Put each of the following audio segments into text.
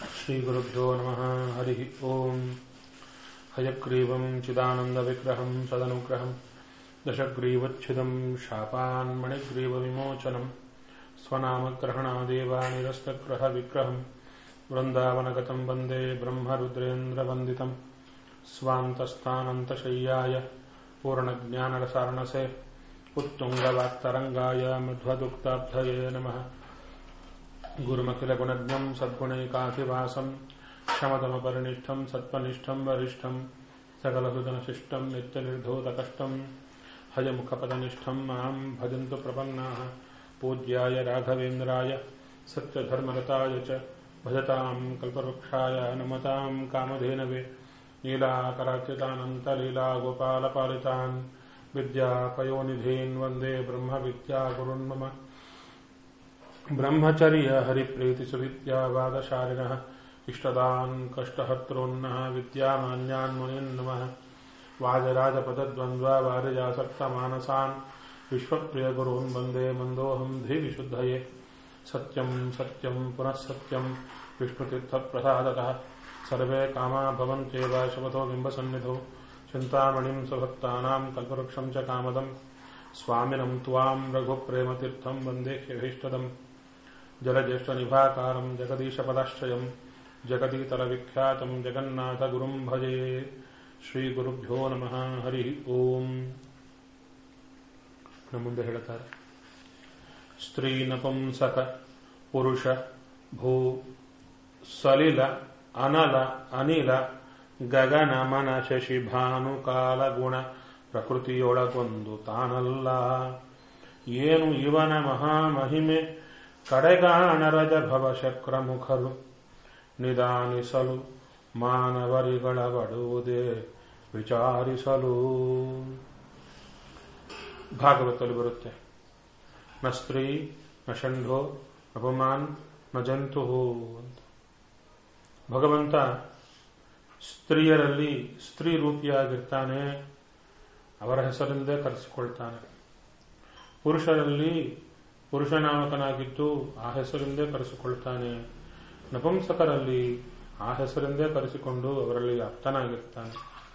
श्रीगुरुभ्यो नमः। हरिः ओम्। हयग्रीवम् चिदानन्दविग्रहम् सदनुग्रहम् दशग्रीवच्छिदम् शापान्मणिग्रीवविमोचनम् स्वनामग्रहणादेवानिरस्तग्रहविग्रहम् वृन्दावनगतम् वन्दे ब्रह्मरुद्रेन्द्रवन्दितम् स्वान्तस्थानन्तशय्याय पूर्णज्ञानरसार्णसे उत्तुङ्गवाक्तरङ्गाय मध्वदुक्ताब्धये नमः। गुरुमखिलगुणज्ञम् सद्गुणैकाधिवासम् शमदमपरिनिष्ठम् सत्त्वनिष्ठम् वरिष्ठम् सकलसुजनशिष्टम् नित्यनिर्धूतकष्टम् हयमुखपदनिष्ठम् माम् भजन्तु प्रपन्नाः। पूज्याय राघवेन्द्राय सत्यधर्मरताय च भजताम् कल्पवृक्षाय नमताम् कामधेनवे लीलाकराच्युतानन्तलीलागोपालपालितान् विद्यापयोनिधीन् वन्दे ब्रह्मविद्यागुरुन् मम। ब्रह्मचर्य हरिप्रीतिसुविद्यावादशालिनः इष्टदान् कष्टहर्तॄन्नः विद्यामान्यान् मुनीन् नमः। वाजराजपदद्वन्द्ववारिजासक्तमानसान् विश्वप्रियगुरून् वन्दे मन्दोऽहम् धीविशुद्धये। सत्यम् सत्यम् पुनः सत्यम् विष्णुतीर्थप्रसादतः सर्वे कामा भवन्त्येव शपथो बिम्बसन्निधौ चिन्तामणिम् सुभक्तानाम् कल्पवृक्षम् च कामदम् स्वामिनम् त्वाम् रघुप्रेमतीर्थम् वन्दे ह्यभीष्टदम्। जलज्येष्ठनिभाकारम् जगदीशपदाश्रयम् जगदीतलविख्यातम् जगन्नाथगुरुम् भजे। ಶ್ರೀಗುರುಭ್ಯೋ ನಮಃ. ಹರಿ ಓಂ. ಮುಂದೆ ಹೇಳುತ್ತಾರೆ, ಸ್ತ್ರೀ ನಪುಂಸಕ ಪುರುಷ ಭೂ ಸಲಿಲ ಅನಲ ಅನಿಲ ಗಗನ ಮನ ಶಶಿ ಭಾನು ಕಾಲ ಗುಣ ಪ್ರಕೃತಿಯೊಳಗೊಂದು ತಾನಲ್ಲ. ಏನು ಇವನ ಮಹಾಮಹಿಮೆ ಕಡೆಗಾಣರಜ ಭವಶಕ್ರ ಮುಖರು ನಿಧಾನಿಸಲು ಮಾನವರಿಗಳ ಬಡುವುದೇ ವಿಚಾರಿಸಲು. ಭಾಗವತದಲ್ಲಿ ಬರುತ್ತೆ, ನ ಸ್ತ್ರೀ ನ ಷಂಢೋ ನ ಪುಮಾನ್ ನ ಜಂತು ಅಂತ. ಭಗವಂತ ಸ್ತ್ರೀಯರಲ್ಲಿ ಸ್ತ್ರೀ ರೂಪಿಯಾಗಿರ್ತಾನೆ, ಅವರ ಹೆಸರಿಂದೇ ಕರೆಸಿಕೊಳ್ತಾನೆ. ಪುರುಷರಲ್ಲಿ ಪುರುಷನಾಮಕನಾಗಿದ್ದು ಆ ಹೆಸರಿಂದೇ ಕರೆಸಿಕೊಳ್ತಾನೆ. ನಪುಂಸಕರಲ್ಲಿ ಆ ಹೆಸರಿಂದೇ ಕರೆಸಿಕೊಂಡು ಅವರಲ್ಲಿ ಆಪ್ತನಾಗಿರ್ತಾನೆ.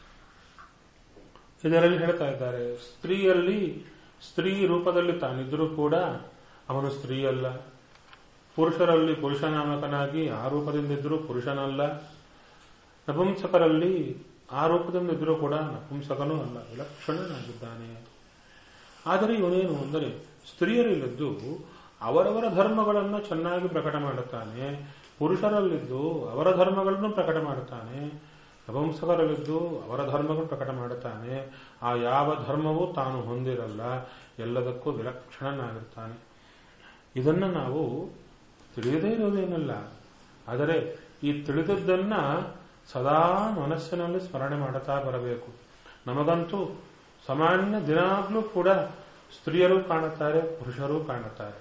ಇದರಲ್ಲಿ ಹೇಳ್ತಾ ಇದ್ದಾರೆ, ಸ್ತ್ರೀಯಲ್ಲಿ ಸ್ತ್ರೀ ರೂಪದಲ್ಲಿ ತಾನಿದ್ರೂ ಕೂಡ ಅವನು ಸ್ತ್ರೀಯಲ್ಲ. ಪುರುಷರಲ್ಲಿ ಪುರುಷನಾಮಕನಾಗಿ ಆ ರೂಪದಿಂದಿದ್ರೂ ಪುರುಷನಲ್ಲ. ನಪುಂಸಕರಲ್ಲಿ ಆ ರೂಪದಿಂದಿದ್ರೂ ಕೂಡ ನಪುಂಸಕನೂ ಅಲ್ಲ, ವಿಲಕ್ಷಣನಾಗಿದ್ದಾನೆ. ಆದರೆ ಇವನೇನು ಅಂದರೆ, ಸ್ತ್ರೀಯರಲ್ಲಿದ್ದು ಅವರವರ ಧರ್ಮಗಳನ್ನು ಚೆನ್ನಾಗಿ ಪ್ರಕಟ ಮಾಡುತ್ತಾನೆ, ಪುರುಷರಲ್ಲಿದ್ದು ಅವರ ಧರ್ಮಗಳನ್ನು ಪ್ರಕಟ ಮಾಡುತ್ತಾನೆ, ನಪುಂಸಕರಲ್ಲಿದ್ದು ಅವರ ಧರ್ಮಗಳನ್ನು ಪ್ರಕಟ ಮಾಡುತ್ತಾನೆ. ಆ ಯಾವ ಧರ್ಮವೂ ತಾನು ಹೊಂದಿರಲ್ಲ, ಎಲ್ಲದಕ್ಕೂ ವಿಲಕ್ಷಣನಾಗಿರ್ತಾನೆ. ಇದನ್ನು ನಾವು ತಿಳಿಯದೇ ಇರುವುದೇನಲ್ಲ, ಆದರೆ ಈ ತಿಳಿದದ್ದನ್ನ ಸದಾ ಮನಸ್ಸಿನಲ್ಲಿ ಸ್ಮರಣೆ ಮಾಡುತ್ತಾ ಬರಬೇಕು. ನಮಗಂತೂ ಸಾಮಾನ್ಯ ದಿನಾಗ್ಲೂ ಕೂಡ ಸ್ತ್ರೀಯರು ಕಾಣುತ್ತಾರೆ, ಪುರುಷರು ಕಾಣುತ್ತಾರೆ.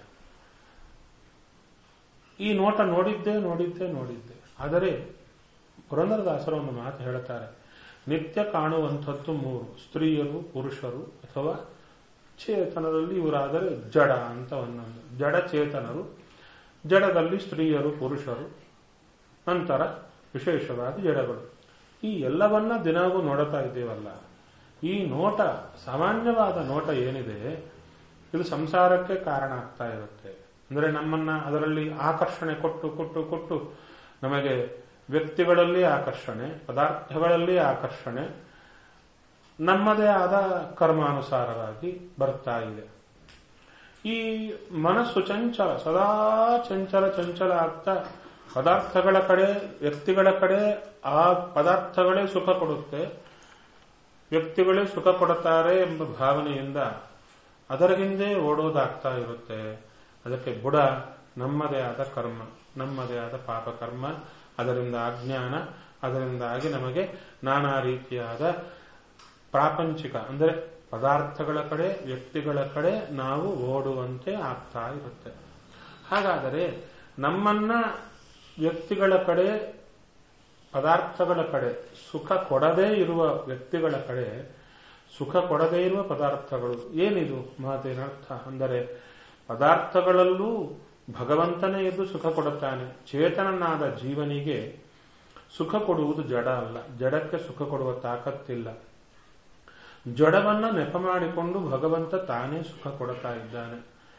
ಈ ನೋಟ ನೋಡಿದ್ದೆ. ಆದರೆ ಪುರಂದರದಾಸರು ಒಂದು ಮಾತು ಹೇಳುತ್ತಾರೆ, ನಿತ್ಯ ಕಾಣುವಂಥದ್ದು ಮೂರು: ಸ್ತ್ರೀಯರು, ಪುರುಷರು ಅಥವಾ ಚೇತನರಲ್ಲಿ ಇವರಾದರೆ ಜಡ ಅಂತ ಒಂದೊಂದು. ಜಡ ಚೇತನರು, ಜಡದಲ್ಲಿ ಸ್ತ್ರೀಯರು, ಪುರುಷರು, ನಂತರ ವಿಶೇಷವಾಗಿ ಜಡಗಳು. ಈ ಎಲ್ಲವನ್ನ ದಿನಾಗೂ ನೋಡುತ್ತಾ ಇದ್ದೇವಲ್ಲ, ಈ ನೋಟ, ಸಾಮಾನ್ಯವಾದ ನೋಟ ಏನಿದೆ, ಇದು ಸಂಸಾರಕ್ಕೆ ಕಾರಣ ಆಗ್ತಾ ಇರುತ್ತೆ. ಅಂದರೆ ನಮ್ಮನ್ನ ಅದರಲ್ಲಿ ಆಕರ್ಷಣೆ ಕೊಟ್ಟು ನಮಗೆ ವ್ಯಕ್ತಿಗಳಲ್ಲಿ ಆಕರ್ಷಣೆ, ಪದಾರ್ಥಗಳಲ್ಲಿ ಆಕರ್ಷಣೆ, ನಮ್ಮದೇ ಆದ ಕರ್ಮಾನುಸಾರವಾಗಿ ಬರ್ತಾ ಇದೆ. ಈ ಮನಸ್ಸು ಚಂಚಲ, ಸದಾ ಚಂಚಲ ಆಗ್ತಾ ಪದಾರ್ಥಗಳ ಕಡೆ, ವ್ಯಕ್ತಿಗಳ ಕಡೆ, ಆ ಪದಾರ್ಥಗಳೇ ಸುಖ ಕೊಡುತ್ತೆ, ವ್ಯಕ್ತಿಗಳೇ ಸುಖ ಕೊಡುತ್ತಾರೆ ಎಂಬ ಭಾವನೆಯಿಂದ ಅದರ ಹಿಂದೆ ಓಡೋದಾಗ್ತಾ ಇರುತ್ತೆ. ಅದಕ್ಕೆ ಬುಡ ನಮ್ಮದೇ ಆದ ಕರ್ಮ, ನಮ್ಮದೇ ಆದ ಪಾಪಕರ್ಮ, ಅದರಿಂದ ಅಜ್ಞಾನ, ಅದರಿಂದಾಗಿ ನಮಗೆ ನಾನಾ ರೀತಿಯಾದ ಪ್ರಾಪಂಚಿಕ ಅಂದರೆ ಪದಾರ್ಥಗಳ ಕಡೆ, ವ್ಯಕ್ತಿಗಳ ಕಡೆ ನಾವು ಓಡುವಂತೆ ಆಗ್ತಾ ಇರುತ್ತೆ. ಹಾಗಾದರೆ ನಮ್ಮನ್ನ ವ್ಯಕ್ತಿಗಳ ಕಡೆ, ಪದಾರ್ಥಗಳ ಕಡೆ, ಸುಖ ಕೊಡದೇ ಇರುವ ವ್ಯಕ್ತಿಗಳ ಕಡೆ, ಸುಖ ಕೊಡದೇ ಇರುವ ಪದಾರ್ಥಗಳು ಏನಿದು ಮಾತಿನ ಅರ್ಥ ಅಂದರೆ, ಪದಾರ್ಥಗಳಲ್ಲೂ ಭಗವಂತನೇ ಎದ್ದು ಸುಖ ಕೊಡುತ್ತಾನೆ. ಚೇತನನಾದ ಜೀವನಿಗೆ ಸುಖ ಕೊಡುವುದು ಜಡ ಅಲ್ಲ, ಜಡಕ್ಕೆ ಸುಖ ಕೊಡುವ ತಾಕತ್ತಿಲ್ಲ. ಜಡವನ್ನ ನೆಪ ಮಾಡಿಕೊಂಡು ಭಗವಂತ ತಾನೇ ಸುಖ ಕೊಡುತ್ತಾ ಇದ್ದಾನೆ.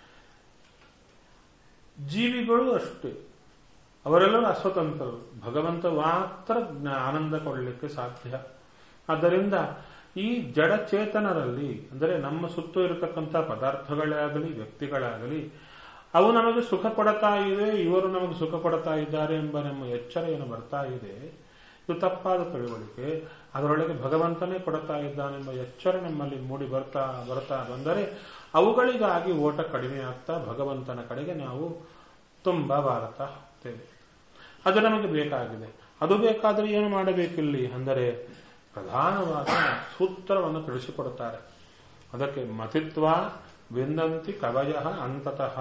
ಜೀವಿಗಳು ಅಷ್ಟೇ, ಅವರೆಲ್ಲರೂ ಅಸ್ವತಂತ್ರರು. ಭಗವಂತ ಮಾತ್ರ ಆನಂದ ಕೊಡಲಿಕ್ಕೆ ಸಾಧ್ಯ. ಆದ್ದರಿಂದ ಈ ಜಡಚೇತನರಲ್ಲಿ, ಅಂದರೆ ನಮ್ಮ ಸುತ್ತು ಇರತಕ್ಕಂಥ ಪದಾರ್ಥಗಳೇ ಆಗಲಿ ವ್ಯಕ್ತಿಗಳಾಗಲಿ, ಅವು ನಮಗೆ ಸುಖ ಕೊಡ್ತಾ ಇದೆ, ಇವರು ನಮಗೆ ಸುಖ ಕೊಡ್ತಾ ಇದ್ದಾರೆ ಎಂಬ ನಮ್ಮ ಎಚ್ಚರ ಏನು ಬರ್ತಾ ಇದೆ, ಇದು ತಪ್ಪಾದ ತಿಳುವಳಿಕೆ. ಅದರೊಳಗೆ ಭಗವಂತನೇ ಕೊಡ್ತಾ ಇದ್ದಾನೆಂಬ ಎಚ್ಚರ ನಮ್ಮಲ್ಲಿ ಮೂಡಿ ಬರ್ತಾ ಬರ್ತಾ ಬಂದರೆ ಅವುಗಳಿಗಾಗಿ ಓಟ ಕಡಿಮೆ ಆಗ್ತಾ ಭಗವಂತನ ಕಡೆಗೆ ನಾವು ತುಂಬಾ ಬಾರತಾ ಹೋಗ್ತೇವೆ. ಅದು ನಮಗೆ ಬೇಕಾಗಿದೆ. ಅದು ಬೇಕಾದರೆ ಏನು ಮಾಡಬೇಕಿಲ್ಲಿ ಅಂದರೆ ಪ್ರಧಾನವಾದ ಸೂತ್ರವನ್ನು ತಿಳಿಸಿಕೊಡುತ್ತಾರೆ. ಅದಕ್ಕೆ ಮತಿತ್ವ ವಿಂದಂತಿ ಕವಯ ಅಂತತಃ.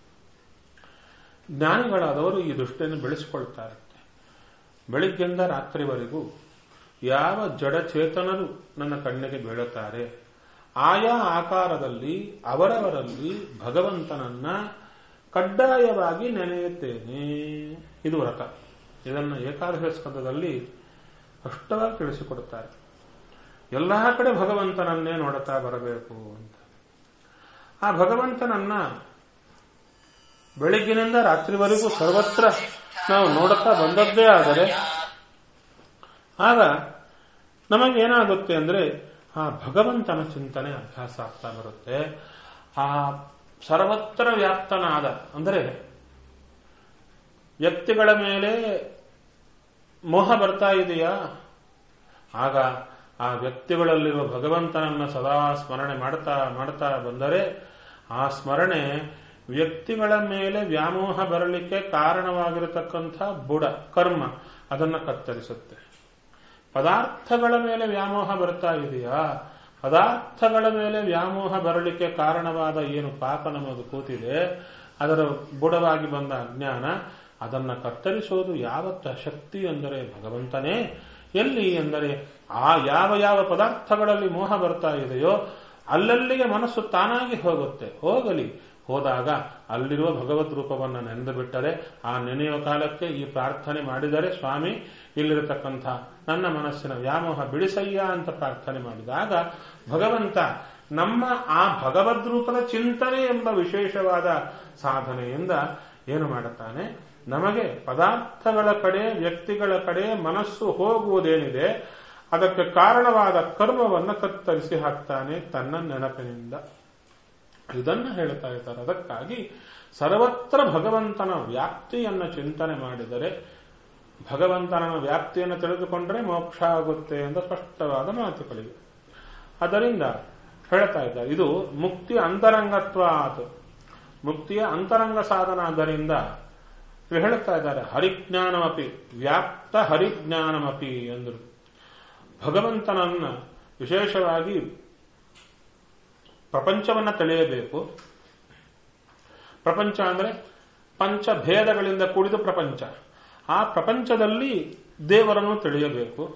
ಜ್ಞಾನಿಗಳಾದವರು ಈ ದೃಷ್ಟಿಯನ್ನು ಬೆಳೆಸಿಕೊಳ್ತಾರೆ. ಬೆಳಿಗ್ಗೆಯಿಂದ ರಾತ್ರಿವರೆಗೂ ಯಾವ ಜಡಚೇತನರು ನನ್ನ ಕಣ್ಣಿಗೆ ಬೀಳುತ್ತಾರೆ, ಆಯಾ ಆಕಾರದಲ್ಲಿ ಅವರವರಲ್ಲಿ ಭಗವಂತನನ್ನ ಕಡ್ಡಾಯವಾಗಿ ನೆನೆಯುತ್ತೇನೆ. ಇದು ವ್ರತ. ಇದನ್ನು ಏಕಾದಶ ಸ್ಕಂದದಲ್ಲಿ ಸ್ಪಷ್ಟವಾಗಿ ತಿಳಿಸಿಕೊಡುತ್ತಾರೆ. ಎಲ್ಲಾ ಕಡೆ ಭಗವಂತನನ್ನೇ ನೋಡುತ್ತಾ ಬರಬೇಕು ಅಂತ. ಆ ಭಗವಂತನನ್ನ ಬೆಳಿಗ್ಗಿನಿಂದ ರಾತ್ರಿವರೆಗೂ ಸರ್ವತ್ರ ನಾವು ನೋಡುತ್ತಾ ಬಂದದ್ದೇ ಆದರೆ ಆಗ ನಮಗೇನಾಗುತ್ತೆ ಅಂದ್ರೆ ಆ ಭಗವಂತನ ಚಿಂತನೆ ಅಭ್ಯಾಸ ಆಗ್ತಾ ಬರುತ್ತೆ. ಆ ಸರ್ವತ್ರ ವ್ಯಾಪ್ತನಾದ ಅಂದರೆ ವ್ಯಕ್ತಿಗಳ ಮೇಲೆ ಮೋಹ ಬರ್ತಾ ಇದೆಯಾ, ಆಗ ಆ ವ್ಯಕ್ತಿಗಳಲ್ಲಿರುವ ಭಗವಂತನನ್ನ ಸದಾ ಸ್ಮರಣೆ ಮಾಡ್ತಾ ಮಾಡ್ತಾ ಬಂದರೆ ಆ ಸ್ಮರಣೆ ವ್ಯಕ್ತಿಗಳ ಮೇಲೆ ವ್ಯಾಮೋಹ ಬರಲಿಕ್ಕೆ ಕಾರಣವಾಗಿರತಕ್ಕಂಥ ಬುಡ ಕರ್ಮ ಅದನ್ನು ಕತ್ತರಿಸುತ್ತೆ. ಪದಾರ್ಥಗಳ ಮೇಲೆ ವ್ಯಾಮೋಹ ಬರ್ತಾ ಇದೆಯಾ, ಪದಾರ್ಥಗಳ ಮೇಲೆ ವ್ಯಾಮೋಹ ಬರಲಿಕ್ಕೆ ಕಾರಣವಾದ ಏನು ಪಾಪ ನಮಗೆ ಕೂತಿದೆ, ಅದರ ಬುಡವಾಗಿ ಬಂದ ಅಜ್ಞಾನ, ಅದನ್ನ ಕತ್ತರಿಸೋದು ಯಾವತ್ತ ಶಕ್ತಿ ಅಂದರೆ ಭಗವಂತನೇ. ಎಲ್ಲಿ ಎಂದರೆ ಆ ಯಾವ ಯಾವ ಪದಾರ್ಥಗಳಲ್ಲಿ ಮೋಹ ಬರ್ತಾ ಇದೆಯೋ ಅಲ್ಲಲ್ಲಿಗೆ ಮನಸ್ಸು ತಾನಾಗಿ ಹೋಗುತ್ತೆ. ಹೋಗಲಿ. ಹೋದಾಗ ಅಲ್ಲಿರುವ ಭಗವದ್ ರೂಪವನ್ನು ನೆನೆದು ಬಿಟ್ಟರೆ, ಆ ನೆನೆಯುವ ಕಾಲಕ್ಕೆ ಈ ಪ್ರಾರ್ಥನೆ ಮಾಡಿದರೆ, ಸ್ವಾಮಿ ಇಲ್ಲಿರತಕ್ಕಂಥ ನನ್ನ ಮನಸ್ಸಿನ ವ್ಯಾಮೋಹ ಬಿಡಿಸಯ್ಯ ಅಂತ ಪ್ರಾರ್ಥನೆ ಮಾಡಿದಾಗ ಭಗವಂತ ನಮ್ಮ ಆ ಭಗವದ್ ರೂಪದ ಚಿಂತನೆ ಎಂಬ ವಿಶೇಷವಾದ ಸಾಧನೆಯಿಂದ ಏನು ಮಾಡುತ್ತಾನೆ, ನಮಗೆ ಪದಾರ್ಥಗಳ ಕಡೆ ವ್ಯಕ್ತಿಗಳ ಕಡೆ ಮನಸ್ಸು ಹೋಗುವುದೇನಿದೆ ಅದಕ್ಕೆ ಕಾರಣವಾದ ಕರ್ಮವನ್ನು ಕತ್ತರಿಸಿ ಹಾಕ್ತಾನೆ ತನ್ನ ನೆನಪಿನಿಂದ. ಇದನ್ನು ಹೇಳ್ತಾ ಇದ್ದಾರೆ. ಅದಕ್ಕಾಗಿ ಸರ್ವತ್ರ ಭಗವಂತನ ವ್ಯಾಪ್ತಿಯನ್ನು ಚಿಂತನೆ ಮಾಡಿದರೆ, ಭಗವಂತನ ವ್ಯಾಪ್ತಿಯನ್ನು ತಿಳಿದುಕೊಂಡ್ರೆ ಮೋಕ್ಷ ಆಗುತ್ತೆ ಎಂದು ಸ್ಪಷ್ಟವಾದ ಮಾತುಗಳಿವೆ. ಅದರಿಂದ ಹೇಳ್ತಾ ಇದ್ದಾರೆ ಇದು ಮುಕ್ತಿ ಅಂತರಂಗತ್ವಾತ್, ಮುಕ್ತಿಯ ಅಂತರಂಗ ಸಾಧನ. ಆದ್ದರಿಂದ ಹೇಳ್ತಾ ಇದ್ದಾರೆ ಹರಿಜ್ಞಾನಮಪಿ ವ್ಯಾಪ್ತ ಹರಿಜ್ಞಾನಮಪಿ ಎಂದರು. ಭಗವಂತನನ್ನ ವಿಶೇಷವಾಗಿ ಪ್ರಪಂಚವನ್ನ ತಿಳಿಯಬೇಕು. ಪ್ರಪಂಚ ಅಂದ್ರೆ ಪಂಚಭೇದಗಳಿಂದ ಕೂಡಿದ ಪ್ರಪಂಚ. ಆ ಪ್ರಪಂಚದಲ್ಲಿ ದೇವರನ್ನು ತಿಳಿಯಬೇಕು,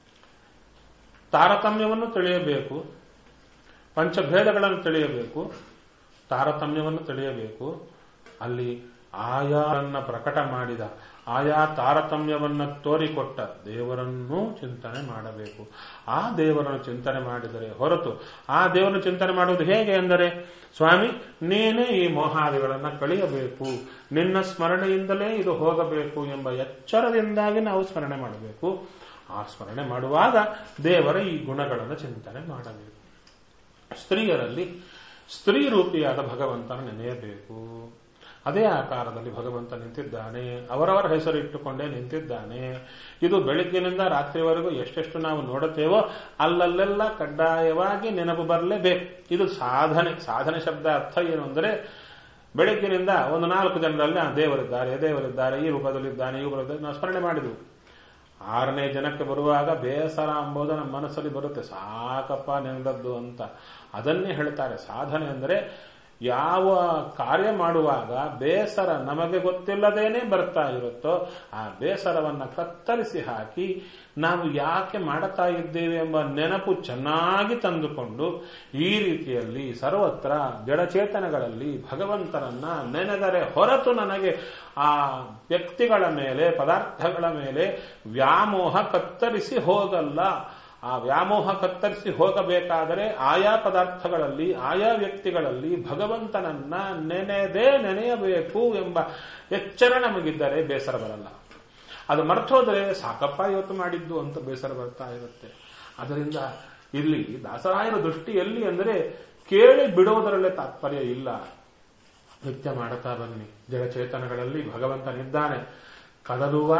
ತಾರತಮ್ಯವನ್ನು ತಿಳಿಯಬೇಕು, ಪಂಚಭೇದಗಳನ್ನು ತಿಳಿಯಬೇಕು, ತಾರತಮ್ಯವನ್ನು ತಿಳಿಯಬೇಕು. ಅಲ್ಲಿ ಆಯಾರನ್ನ ಪ್ರಕಟ ಮಾಡಿದ, ಆಯಾ ತಾರತಮ್ಯವನ್ನ ತೋರಿಕೊಟ್ಟ ದೇವರನ್ನೂ ಚಿಂತನೆ ಮಾಡಬೇಕು. ಆ ದೇವರನ್ನು ಚಿಂತನೆ ಮಾಡಿದರೆ ಹೊರತು ಆ ದೇವರನ್ನು ಚಿಂತನೆ ಮಾಡುವುದು ಹೇಗೆ ಎಂದರೆ, ಸ್ವಾಮಿ ನೀನೇ ಈ ಮೋಹಾದಿಗಳನ್ನು ಕಳೆಯಬೇಕು, ನಿನ್ನ ಸ್ಮರಣೆಯಿಂದಲೇ ಇದು ಹೋಗಬೇಕು ಎಂಬ ಎಚ್ಚರದಿಂದಾಗಿ ನಾವು ಸ್ಮರಣೆ ಮಾಡಬೇಕು. ಆ ಸ್ಮರಣೆ ಮಾಡುವಾಗ ದೇವರ ಈ ಗುಣಗಳನ್ನು ಚಿಂತನೆ ಮಾಡಬೇಕು. ಸ್ತ್ರೀಯರಲ್ಲಿ ಸ್ತ್ರೀ ರೂಪಿಯಾದ ಭಗವಂತನ ನೆನೆಯಬೇಕು. ಅದೇ ಆಕಾರದಲ್ಲಿ ಭಗವಂತ ನಿಂತಿದ್ದಾನೆ, ಅವರವರ ಹೆಸರು ಇಟ್ಟುಕೊಂಡೇ ನಿಂತಿದ್ದಾನೆ. ಇದು ಬೆಳಿಗ್ಗಿನಿಂದ ರಾತ್ರಿವರೆಗೂ ಎಷ್ಟೆಷ್ಟು ನಾವು ನೋಡುತ್ತೇವೋ ಅಲ್ಲಲ್ಲೆಲ್ಲ ಕಡ್ಡಾಯವಾಗಿ ನೆನಪು ಬರಲೇಬೇಕು. ಇದು ಸಾಧನೆ. ಸಾಧನೆ ಶಬ್ದ ಅರ್ಥ ಏನು ಅಂದರೆ, ಬೆಳಿಗ್ಗಿನಿಂದ ಒಂದು 4 ಜನರಲ್ಲಿ ದೇವರಿದ್ದಾರೆ, ದೇವರಿದ್ದಾರೆ, ಈ ರೂಪದಲ್ಲಿದ್ದಾನೆ, ಈ ರೂಪದಲ್ಲಿ ನಾವು ಸ್ಮರಣೆ ಮಾಡಿದ್ವು. 6ನೇ ಜನಕ್ಕೆ ಬರುವಾಗ ಬೇಸರ ಎಂಬುದು ನಮ್ಮ ಮನಸ್ಸಲ್ಲಿ ಬರುತ್ತೆ, ಸಾಕಪ್ಪ ನೆನೆದದ್ದು ಅಂತ. ಅದನ್ನೇ ಹೇಳ್ತಾರೆ ಸಾಧನೆ ಅಂದರೆ ಯಾವ ಕಾರ್ಯ ಮಾಡುವಾಗ ಬೇಸರ ನಮಗೆ ಗೊತ್ತಿಲ್ಲದೇನೆ ಬರ್ತಾ ಇರುತ್ತೋ ಆ ಬೇಸರವನ್ನ ಕತ್ತರಿಸಿ ಹಾಕಿ ನಾವು ಯಾಕೆ ಮಾಡುತ್ತಾ ಇದ್ದೇವೆ ಎಂಬ ನೆನಪು ಚೆನ್ನಾಗಿ ತಂದುಕೊಂಡು ಈ ರೀತಿಯಲ್ಲಿ ಸರ್ವತ್ರ ಜಡಚೇತನಗಳಲ್ಲಿ ಭಗವಂತನನ್ನ ನೆನೆದರೆ ಹೊರತು ನನಗೆ ಆ ವ್ಯಕ್ತಿಗಳ ಮೇಲೆ ಪದಾರ್ಥಗಳ ಮೇಲೆ ವ್ಯಾಮೋಹ ಕತ್ತರಿಸಿ ಹೋಗಲ್ಲ. ಆ ವ್ಯಾಮೋಹ ಕತ್ತರಿಸಿ ಹೋಗಬೇಕಾದರೆ ಆಯಾ ಪದಾರ್ಥಗಳಲ್ಲಿ ಆಯಾ ವ್ಯಕ್ತಿಗಳಲ್ಲಿ ಭಗವಂತನನ್ನ ನೆನೆಯಬೇಕು ಎಂಬ ಎಚ್ಚರ ನಮಗಿದ್ದರೆ ಬೇಸರ ಬರಲ್ಲ. ಅದು ಮರ್ತೋದ್ರೆ ಸಾಕಪ್ಪ ಇವತ್ತು ಮಾಡಿದ್ದು ಅಂತ ಬೇಸರ ಬರ್ತಾ ಇರುತ್ತೆ. ಅದರಿಂದ ಇಲ್ಲಿ ದಾಸರಾಯನ ದೃಷ್ಟಿ ಎಲ್ಲಿ ಅಂದರೆ ಕೇಳಿ ಬಿಡುವುದರಲ್ಲೇ ತಾತ್ಪರ್ಯ ಇಲ್ಲ. ನಿತ್ಯ ಮಾಡುತ್ತಾ ಬನ್ನಿ. ಜಡಚೇತನಗಳಲ್ಲಿ ಭಗವಂತನಿದ್ದಾನೆ. ಕದಲುವ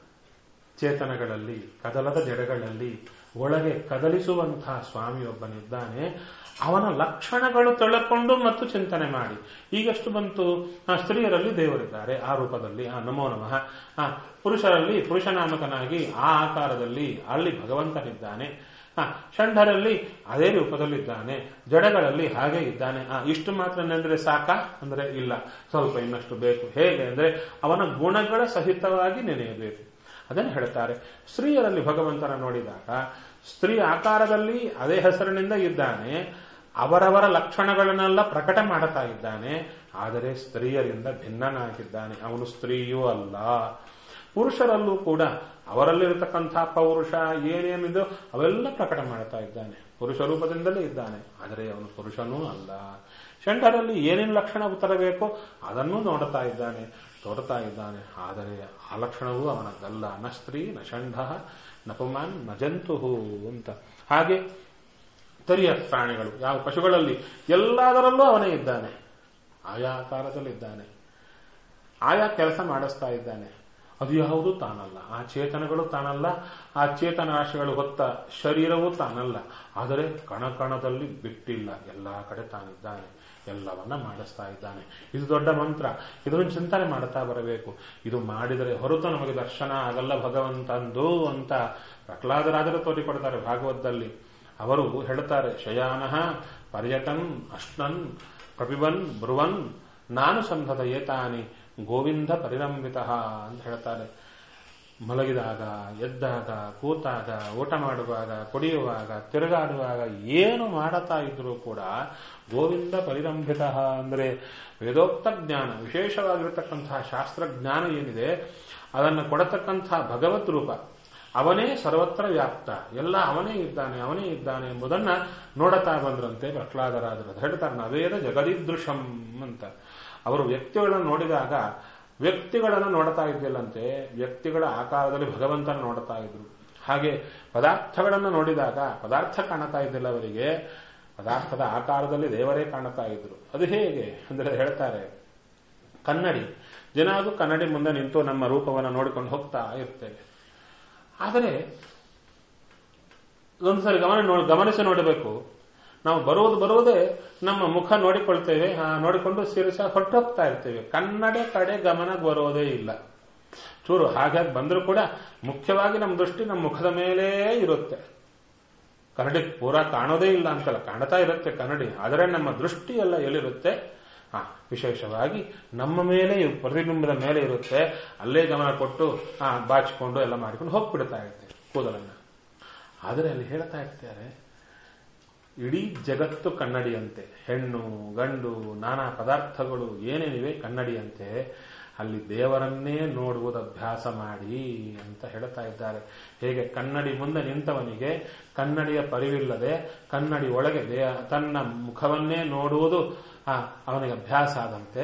ಚೇತನಗಳಲ್ಲಿ, ಕದಲದ ಜಡಗಳಲ್ಲಿ ಒಳಗೆ ಕದಲಿಸುವಂತಹ ಸ್ವಾಮಿಯೊಬ್ಬನಿದ್ದಾನೆ. ಅವನ ಲಕ್ಷಣಗಳು ತಿಳ್ಕೊಂಡು ಮತ್ತು ಚಿಂತನೆ ಮಾಡಿ. ಈಗಷ್ಟು ಬಂತು, ಸ್ತ್ರೀಯರಲ್ಲಿ ದೇವರಿದ್ದಾರೆ ಆ ರೂಪದಲ್ಲಿ, ನಮೋ ನಮಃ. ಪುರುಷರಲ್ಲಿ ಪುರುಷನಾಮಕನಾಗಿ ಆ ಆಕಾರದಲ್ಲಿ ಅಲ್ಲಿ ಭಗವಂತನಿದ್ದಾನೆ. ಷಂಢರಲ್ಲಿ ಅದೇ ರೂಪದಲ್ಲಿದ್ದಾನೆ. ಜಡಗಳಲ್ಲಿ ಹಾಗೆ ಇದ್ದಾನೆ. ಇಷ್ಟು ಮಾತ್ರ ನೆಂದ್ರೆ ಸಾಕ ಅಂದ್ರೆ ಇಲ್ಲ, ಸ್ವಲ್ಪ ಇನ್ನಷ್ಟು ಬೇಕು. ಹೇಗೆ ಅಂದ್ರೆ ಅವನ ಗುಣಗಳ ಸಹಿತವಾಗಿ ನೆನೆಯಬೇಕು. ಅದನ್ನು ಹೇಳ್ತಾರೆ. ಸ್ತ್ರೀಯರಲ್ಲಿ ಭಗವಂತನ ನೋಡಿದಾಗ ಸ್ತ್ರೀ ಆಕಾರದಲ್ಲಿ ಅದೇ ಹೆಸರಿನಿಂದ ಇದ್ದಾನೆ. ಅವರವರ ಲಕ್ಷಣಗಳನ್ನೆಲ್ಲ ಪ್ರಕಟ ಮಾಡುತ್ತಾ ಇದ್ದಾನೆ. ಆದರೆ ಸ್ತ್ರೀಯರಿಂದ ಭಿನ್ನನಾಗಿದ್ದಾನೆ. ಅವನು ಸ್ತ್ರೀಯೂ ಅಲ್ಲ. ಪುರುಷರಲ್ಲೂ ಕೂಡ ಅವರಲ್ಲಿರತಕ್ಕಂಥ ಪೌರುಷ ಏನೇನಿದೋ ಅವೆಲ್ಲ ಪ್ರಕಟ ಮಾಡುತ್ತಾ ಇದ್ದಾನೆ. ಪುರುಷ ರೂಪದಿಂದಲೇ ಇದ್ದಾನೆ. ಆದರೆ ಅವನು ಪುರುಷನೂ ಅಲ್ಲ. ಷಂಢರಲ್ಲಿ ಏನೇನು ಲಕ್ಷಣ ತರಬೇಕೋ ಅದನ್ನೂ ನೋಡುತ್ತಾ ಇದ್ದಾನೆ, ತೋರುತ್ತಾ ಇದ್ದಾನೆ. ಆದರೆ ಆ ಲಕ್ಷಣವೂ ಅವನದ್ದಲ್ಲ. ನ ಸ್ತ್ರೀ ನ ಷಂಢ ನ ಪುಮಾನ್ ನ ಜಂತು ಅಂತ. ಹಾಗೆ ತರಿಯ ಪ್ರಾಣಿಗಳು, ಯಾವ ಪಶುಗಳಲ್ಲಿ ಎಲ್ಲದರಲ್ಲೂ ಅವನೇ ಇದ್ದಾನೆ. ಆಯಾ ಆಕಾರದಲ್ಲಿದ್ದಾನೆ, ಆಯಾ ಕೆಲಸ ಮಾಡಿಸ್ತಾ ಇದ್ದಾನೆ. ಅದು ಯಾವುದು ತಾನಲ್ಲ. ಆ ಚೇತನಗಳು ತಾನಲ್ಲ. ಆ ಚೇತನ ರಾಶಿಗಳು ಹೊತ್ತ ಶರೀರವೂ ತಾನಲ್ಲ. ಆದರೆ ಕಣಕಣದಲ್ಲಿ ಬಿಟ್ಟಿಲ್ಲ. ಎಲ್ಲಾ ಕಡೆ ತಾನಿದ್ದಾನೆ. ಎಲ್ಲವನ್ನ ಮಾಡಿಸ್ತಾ ಇದ್ದಾನೆ. ಇದು ದೊಡ್ಡ ಮಂತ್ರ. ಇದನ್ನು ಚಿಂತನೆ ಮಾಡುತ್ತಾ ಬರಬೇಕು. ಇದು ಮಾಡಿದರೆ ಹೊರತು ನಮಗೆ ದರ್ಶನ ಆಗಲ್ಲ ಭಗವಂತಂದು ಅಂತ ಪ್ರಹ್ಲಾದರಾಜರು ತೋರಿಕೊಡ್ತಾರೆ ಭಾಗವತದಲ್ಲಿ. ಅವರು ಹೇಳುತ್ತಾರೆ, ಶಯಾನಃ ಪರ್ಯಟನ್ ಅಶ್ನನ್ ಪ್ರಪಿಬನ್ ಬ್ರುವನ್ ನಾನು ಸಂಧದ ಏತಾನಿ ಗೋವಿಂದ ಪರಿರಂಭಿತ ಅಂತ ಹೇಳ್ತಾರೆ. ಮಲಗಿದಾಗ, ಎದ್ದಾಗ, ಕೂತಾಗ, ಊಟ ಮಾಡುವಾಗ, ಕುಡಿಯುವಾಗ, ತಿರುಗಾಡುವಾಗ ಏನು ಮಾಡುತ್ತಾ ಇದ್ರೂ ಕೂಡ ಗೋವಿಂದ ಪರಿರಂಭಿತ ಅಂದರೆ ವೇದೋಕ್ತ ಜ್ಞಾನ, ವಿಶೇಷವಾಗಿರತಕ್ಕಂತಹ ಶಾಸ್ತ್ರಜ್ಞಾನ ಏನಿದೆ ಅದನ್ನು ಕೊಡತಕ್ಕಂತಹ ಭಗವದ್ ರೂಪ ಅವನೇ ಸರ್ವತ್ರ ವ್ಯಾಪ್ತ. ಎಲ್ಲ ಅವನೇ ಇದ್ದಾನೆ ಎಂಬುದನ್ನ ನೋಡುತ್ತಾ ಬಂದ್ರಂತೆ ಪ್ರಹ್ಲಾದರಾಜರು. ಹೇಳ್ತಾರೆ, ನವೇದ ಜಗದಿದೃಶಂ ಅಂತ. ಅವರು ವ್ಯಕ್ತಿಗಳನ್ನು ನೋಡಿದಾಗ ವ್ಯಕ್ತಿಗಳನ್ನು ನೋಡ್ತಾ ಇದ್ದಿಲ್ಲಂತೆ, ವ್ಯಕ್ತಿಗಳ ಆಕಾರದಲ್ಲಿ ಭಗವಂತನ ನೋಡ್ತಾ ಇದ್ರು. ಹಾಗೆ ಪದಾರ್ಥಗಳನ್ನು ನೋಡಿದಾಗ ಪದಾರ್ಥ ಕಾಣುತ್ತಾ ಇದ್ದಿಲ್ಲ ಅವರಿಗೆ, ಪದಾರ್ಥದ ಆಕಾರದಲ್ಲಿ ದೇವರೇ ಕಾಣುತ್ತಾ ಇದ್ರು. ಅದು ಹೇಗೆ ಅಂದರೆ ಹೇಳ್ತಾರೆ, ಕನ್ನಡಿ ಜನ ಅದು ಕನ್ನಡಿ ಮುಂದೆ ನಿಂತು ನಮ್ಮ ರೂಪವನ್ನು ನೋಡಿಕೊಂಡು ಹೋಗ್ತಾ ಇರ್ತೇವೆ. ಆದರೆ ಒಂದ್ಸರಿ ಗಮನಿಸಿ ನೋಡಬೇಕು. ನಾವು ಬರುವುದೇ ನಮ್ಮ ಮುಖ ನೋಡಿಕೊಳ್ತೇವೆ, ನೋಡಿಕೊಂಡು ಸೀರಿಸ ಹೊರಟೋಗ್ತಾ ಇರ್ತೇವೆ. ಕನ್ನಡ ಕಡೆ ಗಮನ ಬರೋದೇ ಇಲ್ಲ. ಚೂರು ಹಾಗಾಗಿ ಬಂದರೂ ಕೂಡ ಮುಖ್ಯವಾಗಿ ನಮ್ಮ ದೃಷ್ಟಿ ನಮ್ಮ ಮುಖದ ಮೇಲೇ ಇರುತ್ತೆ. ಕನ್ನಡಿ ಪೂರಾ ಕಾಣೋದೇ ಇಲ್ಲ ಅಂತಲ್ಲ, ಕಾಣ್ತಾ ಇರುತ್ತೆ ಕನ್ನಡಿ. ಆದರೆ ನಮ್ಮ ದೃಷ್ಟಿ ಎಲ್ಲ ಎಲ್ಲಿರುತ್ತೆ? ವಿಶೇಷವಾಗಿ ನಮ್ಮ ಮೇಲೆ, ಪ್ರತಿಬಿಂಬದ ಮೇಲೆ ಇರುತ್ತೆ. ಅಲ್ಲೇ ಗಮನ ಕೊಟ್ಟು ಬಾಚಿಕೊಂಡು ಎಲ್ಲ ಮಾಡಿಕೊಂಡು ಹೋಗ್ಬಿಡ್ತಾ ಇರ್ತೇವೆ ಕೂದಲನ್ನ. ಆದರೆ ಅಲ್ಲಿ ಹೇಳ್ತಾ ಇರ್ತಾರೆ, ಇಡೀ ಜಗತ್ತು ಕನ್ನಡಿಯಂತೆ. ಹೆಣ್ಣು ಗಂಡು ನಾನಾ ಪದಾರ್ಥಗಳು ಏನೇನಿವೆ ಕನ್ನಡಿಯಂತೆ. ಅಲ್ಲಿ ದೇವರನ್ನೇ ನೋಡುವುದು ಅಭ್ಯಾಸ ಮಾಡಿ ಅಂತ ಹೇಳ್ತಾ ಇದ್ದಾರೆ. ಹೇಗೆ ಕನ್ನಡಿ ಮುಂದೆ ನಿಂತವನಿಗೆ ಕನ್ನಡಿಯ ಪರಿವಿಲ್ಲದೆ ಕನ್ನಡಿ ಒಳಗೆ ತನ್ನ ಮುಖವನ್ನೇ ನೋಡುವುದು ಅವನಿಗೆ ಅಭ್ಯಾಸ ಆದಂತೆ,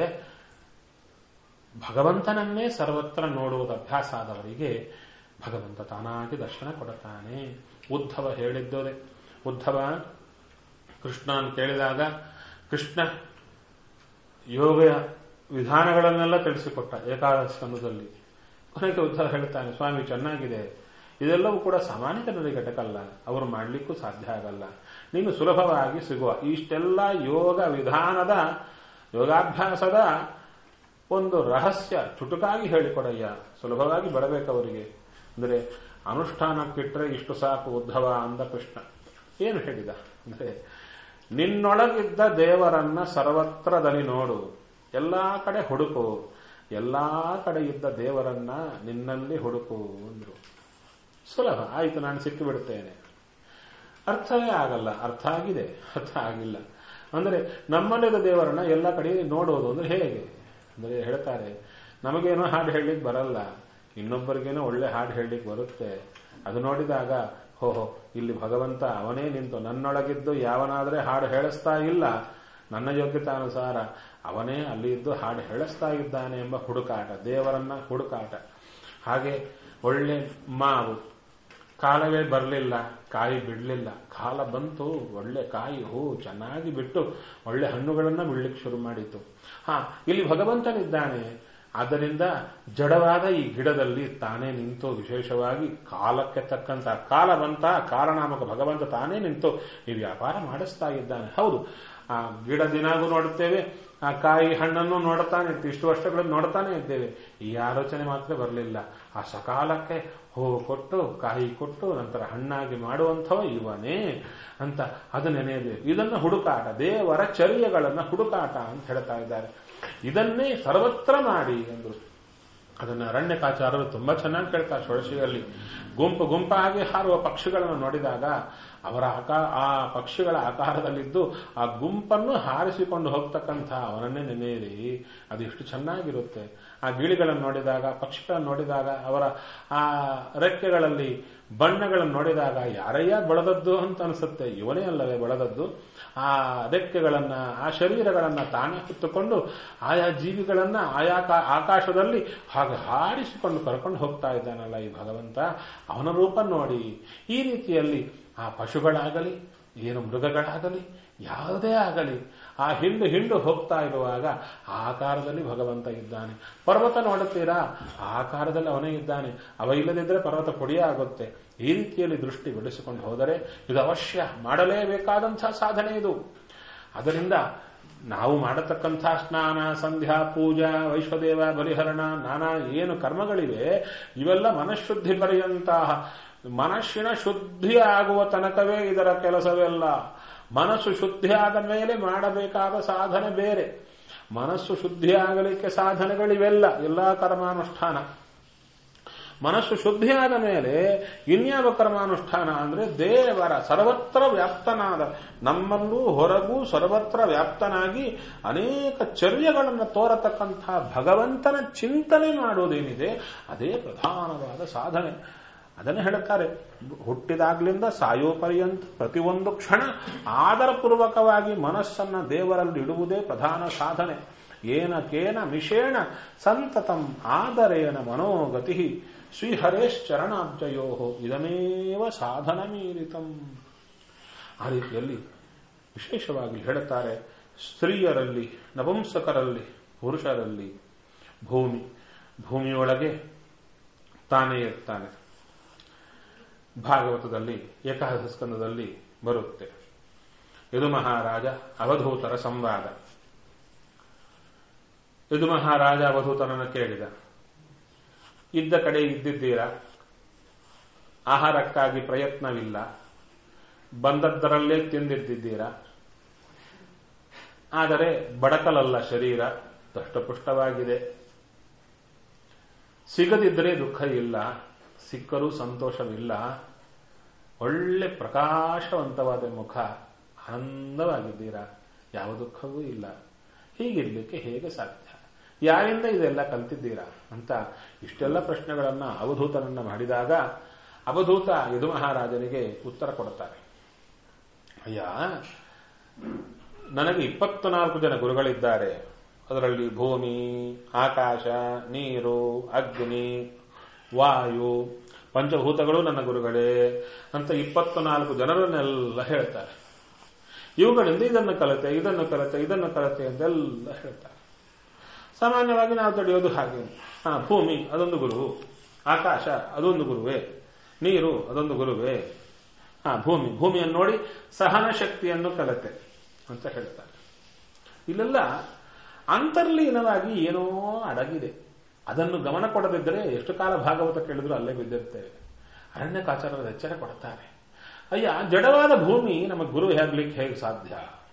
ಭಗವಂತನನ್ನೇ ಸರ್ವತ್ರ ನೋಡುವುದು ಅಭ್ಯಾಸ ಆದವರಿಗೆ ಭಗವಂತ ತಾನಾಗಿ ದರ್ಶನ ಕೊಡುತ್ತಾನೆ. ಉದ್ಧವ ಹೇಳಿದ್ದೋದೆ. ಉದ್ಧವ ಕೃಷ್ಣನ್ ಕೇಳಿದಾಗ ಕೃಷ್ಣ ಯೋಗ ವಿಧಾನಗಳನ್ನೆಲ್ಲ ತಿಳಿಸಿಕೊಟ್ಟ ಏಕಾದಶ ಸ್ಕಂದದಲ್ಲಿ. ಕೊನೆಗೆ ಉದ್ಧವ ಹೇಳ್ತಾನೆ, ಸ್ವಾಮಿ ಚೆನ್ನಾಗಿದೆ, ಇದೆಲ್ಲವೂ ಕೂಡ ಸಾಮಾನ್ಯ ಜನರಿಗೆ ಘಟಕಲ್ಲ, ಅವರು ಮಾಡಲಿಕ್ಕೂ ಸಾಧ್ಯ ಆಗಲ್ಲ. ನೀನು ಸುಲಭವಾಗಿ ಸಿಗುವ ಇಷ್ಟೆಲ್ಲ ಯೋಗ ವಿಧಾನದ ಯೋಗಾಭ್ಯಾಸದ ಒಂದು ರಹಸ್ಯ ಚುಟುಕಾಗಿ ಹೇಳಿಕೊಡಯ್ಯ, ಸುಲಭವಾಗಿ ಬರಬೇಕವರಿಗೆ ಅಂದರೆ ಅನುಷ್ಠಾನಕ್ಕಿಟ್ಟರೆ ಇಷ್ಟು ಸಾಕು ಉದ್ಧವ ಅಂದ ಕೃಷ್ಣ. ಏನು ಹೇಳಿದ ಅಂದರೆ, ನಿನ್ನೊಳಗಿದ್ದ ದೇವರನ್ನ ಸರ್ವತ್ರದಲ್ಲಿ ನೋಡು, ಎಲ್ಲಾ ಕಡೆ ಹುಡುಕು, ಎಲ್ಲಾ ಕಡೆ ಇದ್ದ ದೇವರನ್ನ ನಿನ್ನಲ್ಲಿ ಹುಡುಕು ಅಂದ್ರು. ಸುಲಭ ಆಯ್ತು, ನಾನು ಸಿಕ್ಕಿಬಿಡುತ್ತೇನೆ. ಅರ್ಥವೇ ಆಗಲ್ಲ. ಅರ್ಥ ಆಗಿದೆ, ಅರ್ಥ ಆಗಿಲ್ಲ. ಅಂದ್ರೆ ನಮ್ಮಲ್ಲಿದ್ದ ದೇವರನ್ನ ಎಲ್ಲ ಕಡೆ ನೋಡೋದು ಅಂದ್ರೆ ಹೇಗೆ ಅಂದ್ರೆ ಹೇಳ್ತಾರೆ, ನಮಗೇನೋ ಹಾಡು ಹೇಳಲಿಕ್ಕೆ ಬರಲ್ಲ, ಇನ್ನೊಬ್ಬರಿಗೇನೋ ಒಳ್ಳೆ ಹಾಡು ಹೇಳಲಿಕ್ಕೆ ಬರುತ್ತೆ. ಅದು ನೋಡಿದಾಗ ಹೋಹೋ, ಇಲ್ಲಿ ಭಗವಂತ ಅವನೇ ನಿಂತು ನನ್ನೊಳಗಿದ್ದು ಯಾವನಾದ್ರೆ ಹಾಡು ಹೇಳಿಸ್ತಾ ಇಲ್ಲ, ನನ್ನ ಯೋಗ್ಯತಾನುಸಾರ ಅವನೇ ಅಲ್ಲಿ ಇದ್ದು ಹಾಡು ಹೇಳಿಸ್ತಾ ಇದ್ದಾನೆ ಎಂಬ ಹುಡುಕಾಟ, ದೇವರನ್ನ ಹುಡುಕಾಟ. ಹಾಗೆ ಒಳ್ಳೆ ಮಾವು ಕಾಲವೇ ಬರಲಿಲ್ಲ, ಕಾಯಿ ಬಿಡಲಿಲ್ಲ. ಕಾಲ ಬಂತು, ಒಳ್ಳೆ ಕಾಯಿ ಹೂ ಚೆನ್ನಾಗಿ ಬಿಟ್ಟು ಒಳ್ಳೆ ಹಣ್ಣುಗಳನ್ನ ಬಿಡ್ಲಿಕ್ಕೆ ಶುರು ಮಾಡಿತು. ಇಲ್ಲಿ ಭಗವಂತನಿದ್ದಾನೆ. ಆದ್ದರಿಂದ ಜಡವಾದ ಈ ಗಿಡದಲ್ಲಿ ತಾನೇ ನಿಂತು ವಿಶೇಷವಾಗಿ ಕಾಲಕ್ಕೆ ತಕ್ಕಂತ ಕಾಲ ಬಂತ ಕಾಲನಾಮಕ ಭಗವಂತ ತಾನೇ ನಿಂತು ಈ ವ್ಯಾಪಾರ ಮಾಡಿಸ್ತಾ ಇದ್ದಾನೆ. ಹೌದು, ಆ ಗಿಡ ದಿನಾಗೂ ನೋಡುತ್ತೇವೆ, ಆ ಕಾಯಿ ಹಣ್ಣನ್ನು ನೋಡ್ತಾನೆ ಇತ್ತು, ಇಷ್ಟು ವರ್ಷಗಳನ್ನು ನೋಡ್ತಾನೆ ಇದ್ದೇವೆ. ಈ ಆಲೋಚನೆ ಮಾತ್ರ ಬರಲಿಲ್ಲ. ಆ ಸಕಾಲಕ್ಕೆ ಹೂವು ಕೊಟ್ಟು ಕಾಯಿ ಕೊಟ್ಟು ನಂತರ ಹಣ್ಣಾಗಿ ಮಾಡುವಂಥವ ಇವನೇ ಅಂತ ಅದು ನೆನೆಯಬೇಕು. ಇದನ್ನ ಹುಡುಕಾಟ, ದೇವರ ಚರ್ಯಗಳನ್ನ ಹುಡುಕಾಟ ಅಂತ ಹೇಳ್ತಾ ಇದ್ದಾರೆ. ಇದನ್ನೇ ಸರ್ವತ್ರ ಮಾಡಿ ಅಂದ್ರು. ಅದನ್ನ ಅರಣ್ಯಕಾಚಾರ್ಯರು ತುಂಬಾ ಚೆನ್ನಾಗಿ ಕೇಳ್ತಾರೆ. ಷೋಡಶಿಯಲ್ಲಿ ಗುಂಪು ಗುಂಪಾಗಿ ಹಾರುವ ಪಕ್ಷಿಗಳನ್ನು ನೋಡಿದಾಗ ಅವರ ಆ ಪಕ್ಷಿಗಳ ಆಕಾರದಲ್ಲಿದ್ದು ಆ ಗುಂಪನ್ನು ಹಾರಿಸಿಕೊಂಡು ಹೋಗ್ತಕ್ಕಂಥ ಅವನನ್ನೇ ನೆನೆಯಿರಿ, ಅದು ಎಷ್ಟು ಚೆನ್ನಾಗಿರುತ್ತೆ. ಆ ಗಿಳಿಗಳನ್ನು ನೋಡಿದಾಗ, ಪಕ್ಷಿಗಳನ್ನು ನೋಡಿದಾಗ, ಅವರ ಆ ರೆಕ್ಕೆಗಳಲ್ಲಿ ಬಣ್ಣಗಳನ್ನು ನೋಡಿದಾಗ ಯಾರಯ್ಯ ಬೆಳೆದದ್ದು ಅಂತ ಅನಿಸುತ್ತೆ. ಇವನೇ ಅಲ್ಲವೇ ಬೆಳೆದದ್ದು. ಆ ರೆಕ್ಕೆಗಳನ್ನ, ಆ ಶರೀರಗಳನ್ನ ತಾನೇ ಹೊತ್ತುಕೊಂಡು ಆಯಾ ಜೀವಿಗಳನ್ನ ಆಯಾ ಆಕಾಶದಲ್ಲಿ ಹಾಗೆ ಹಾರಿಸಿಕೊಂಡು ಕರ್ಕೊಂಡು ಹೋಗ್ತಾ ಇದ್ದಾನಲ್ಲ ಈ ಭಗವಂತ, ಅವನ ರೂಪ ನೋಡಿ. ಈ ರೀತಿಯಲ್ಲಿ ಆ ಪಶುಗಳಾಗಲಿ, ಏನು ಮೃಗಗಳಾಗಲಿ, ಯಾವುದೇ ಆಗಲಿ ಆ ಹಿಂಡು ಹೋಗ್ತಾ ಇರುವಾಗ ಆ ಆಕಾರದಲ್ಲಿ ಭಗವಂತ ಇದ್ದಾನೆ. ಪರ್ವತ ನೋಡುತ್ತೀರಾ, ಆ ಆಕಾರದಲ್ಲಿ ಅವನೇ ಇದ್ದಾನೆ. ಅವ ಇಲ್ಲದಿದ್ದರೆ ಪರ್ವತ ಪುಡಿಯೇ ಆಗುತ್ತೆ. ಈ ರೀತಿಯಲ್ಲಿ ದೃಷ್ಟಿ ಬೆಳೆಸಿಕೊಂಡು ಹೋದರೆ ಇದು ಅವಶ್ಯ ಮಾಡಲೇಬೇಕಾದಂತಹ ಸಾಧನೆ ಇದು. ಅದರಿಂದ ನಾವು ಮಾಡತಕ್ಕಂಥ ಸ್ನಾನ, ಸಂಧ್ಯಾ, ಪೂಜಾ, ವೈಶ್ವದೇವ, ಬಲಿಹರಣ, ನಾನಾ ಏನು ಕರ್ಮಗಳಿವೆ, ಇವೆಲ್ಲ ಮನಃಶುದ್ಧಿ ಪರ್ಯಂತಹ, ಮನಸ್ಸಿನ ಶುದ್ಧಿ ಆಗುವ ತನಕವೇ ಇದರ ಕೆಲಸವೆಲ್ಲ. ಮನಸ್ಸು ಶುದ್ಧಿಯಾದ ಮೇಲೆ ಮಾಡಬೇಕಾದ ಸಾಧನೆ ಬೇರೆ. ಮನಸ್ಸು ಶುದ್ಧಿಯಾಗಲಿಕ್ಕೆ ಸಾಧನೆಗಳಿವೆಲ್ಲ, ಎಲ್ಲಾ ಕರ್ಮಾನುಷ್ಠಾನ. ಮನಸ್ಸು ಶುದ್ಧಿಯಾದ ಮೇಲೆ ಇನ್ಯಾವ ಕರ್ಮಾನುಷ್ಠಾನ ಅಂದ್ರೆ ದೇವರ ಸರ್ವತ್ರ ವ್ಯಾಪ್ತನಾದ, ನಮ್ಮಲ್ಲೂ ಹೊರಗೂ ಸರ್ವತ್ರ ವ್ಯಾಪ್ತನಾಗಿ ಅನೇಕ ಚರ್ಯಗಳನ್ನು ತೋರತಕ್ಕಂತಹ ಭಗವಂತನ ಚಿಂತನೆ ಮಾಡುವುದೇನಿದೆ ಅದೇ ಪ್ರಧಾನವಾದ ಸಾಧನೆ. ಅದನ್ನು ಹೇಳುತ್ತಾರೆ, ಹುಟ್ಟಿದಾಗ್ಲಿಂದ ಸಾಯೋ ಪರ್ಯಂತ ಪ್ರತಿಯೊಂದು ಕ್ಷಣ ಆದರಪೂರ್ವಕವಾಗಿ ಮನಸ್ಸನ್ನ ದೇವರಲ್ಲಿ ಇಡುವುದೇ ಪ್ರಧಾನ ಸಾಧನೆ. ಏನ ಕೇನ ಮಿಷೇಣ ಸಂತತಂ ಆದರೇನ ಮನೋಗತಿ ಶ್ರೀಹರೇಶ್ಚರಣಾಬ್ಜಯೋ ಇದಮೇವ ಸಾಧನ ಮೀರಿತಂ. ಆ ರೀತಿಯಲ್ಲಿ ವಿಶೇಷವಾಗಿ ಹೇಳುತ್ತಾರೆ, ಸ್ತ್ರೀಯರಲ್ಲಿ, ನಪುಂಸಕರಲ್ಲಿ, ಪುರುಷರಲ್ಲಿ ಭೂಮಿಯೊಳಗೆ ತಾನೇ ಇರ್ತಾನೆ. ಭಾಗವತದಲ್ಲಿ ಏಕಾದಶ ಸ್ಕಂದದಲ್ಲಿ ಬರುತ್ತೆ. ಯದು ಮಹಾರಾಜ ಅವಧೂತರ ಸಂವಾದ. ಯದು ಮಹಾರಾಜ ಅವಧೂತನನ್ನು ಕೇಳಿದ, ಇದ್ದ ಕಡೆ ಇದ್ದಿದ್ದೀರಾ, ಆಹಾರಕ್ಕಾಗಿ ಪ್ರಯತ್ನವಿಲ್ಲ, ಬಂದದ್ದರಲ್ಲೇ ತಿಂದಿದ್ದಿದ್ದೀರಾ, ಆದರೆ ಬಡಕಲಲ್ಲ ಶರೀರ, ದಷ್ಟಪುಷ್ಟವಾಗಿದೆ. ಸಿಗದಿದ್ದರೆ ದುಃಖ ಇಲ್ಲ, ಸಿಕ್ಕರೂ ಸಂತೋಷವಿಲ್ಲ, ಒಳ್ಳೆ ಪ್ರಕಾಶವಂತವಾದ ಮುಖ, ಆನಂದವಾಗಿದ್ದೀರಾ, ಯಾವ ದುಃಖವೂ ಇಲ್ಲ. ಹೀಗಿರ್ಲಿಕ್ಕೆ ಹೇಗೆ ಸಾಧ್ಯ? ಯಾರಿಂದ ಇದೆಲ್ಲ ಕಲ್ತಿದ್ದೀರಾ ಅಂತ ಇಷ್ಟೆಲ್ಲ ಪ್ರಶ್ನೆಗಳನ್ನ ಅವಧೂತನನ್ನ ಮಾಡಿದಾಗ ಅವಧೂತ ಯದು ಮಹಾರಾಜನಿಗೆ ಉತ್ತರ ಕೊಡುತ್ತಾರೆ. ಅಯ್ಯ, ನನಗೆ 24 ಜನ ಗುರುಗಳಿದ್ದಾರೆ. ಅದರಲ್ಲಿ ಭೂಮಿ, ಆಕಾಶ, ನೀರು, ಅಗ್ನಿ, ವಾಯು, ಪಂಚಭೂತಗಳು ನನ್ನ ಗುರುಗಳೇ ಅಂತ 24 ಜನರನ್ನೆಲ್ಲ ಹೇಳ್ತಾರೆ. ಇವುಗಳಿಂದ ಇದನ್ನು ಕಲಿತೆ, ಇದನ್ನು ಕಲಿತೆ, ಇದನ್ನು ಕಲಿತೆ ಅಂತೆಲ್ಲ ಹೇಳ್ತಾರೆ. ಸಾಮಾನ್ಯವಾಗಿ ನಾವು ತಡೆಯೋದು ಹಾಗೆ. ಭೂಮಿ ಅದೊಂದು ಗುರು, ಆಕಾಶ ಅದೊಂದು ಗುರುವೇ, ನೀರು ಅದೊಂದು ಗುರುವೇ, ಭೂಮಿಯನ್ನು ನೋಡಿ ಸಹನ ಶಕ್ತಿಯನ್ನು ಕಲಿತೆ ಅಂತ ಹೇಳ್ತಾರೆ. ಇಲ್ಲೆಲ್ಲ ಅಂತರ್ಲೀನವಾಗಿ ಏನೋ ಅಡಗಿದೆ. ಅದನ್ನು ಗಮನ ಕೊಡದಿದ್ದರೆ ಎಷ್ಟು ಕಾಲ ಭಾಗವತ ಕೇಳಿದ್ರು ಅಲ್ಲೇ ಬಿದ್ದಿರ್ತೇವೆ. ಅರಣ್ಯಕಾಚಾರ್ಯರು ಎಚ್ಚರ ಕೊಡ್ತಾರೆ, ಅಯ್ಯ, ಜಡವಾದ ಭೂಮಿ ನಮ್ಮ ಗುರು ಆಗ್ಲಿಕ್ಕೆ ಹೇಗೆ ಸಾಧ್ಯ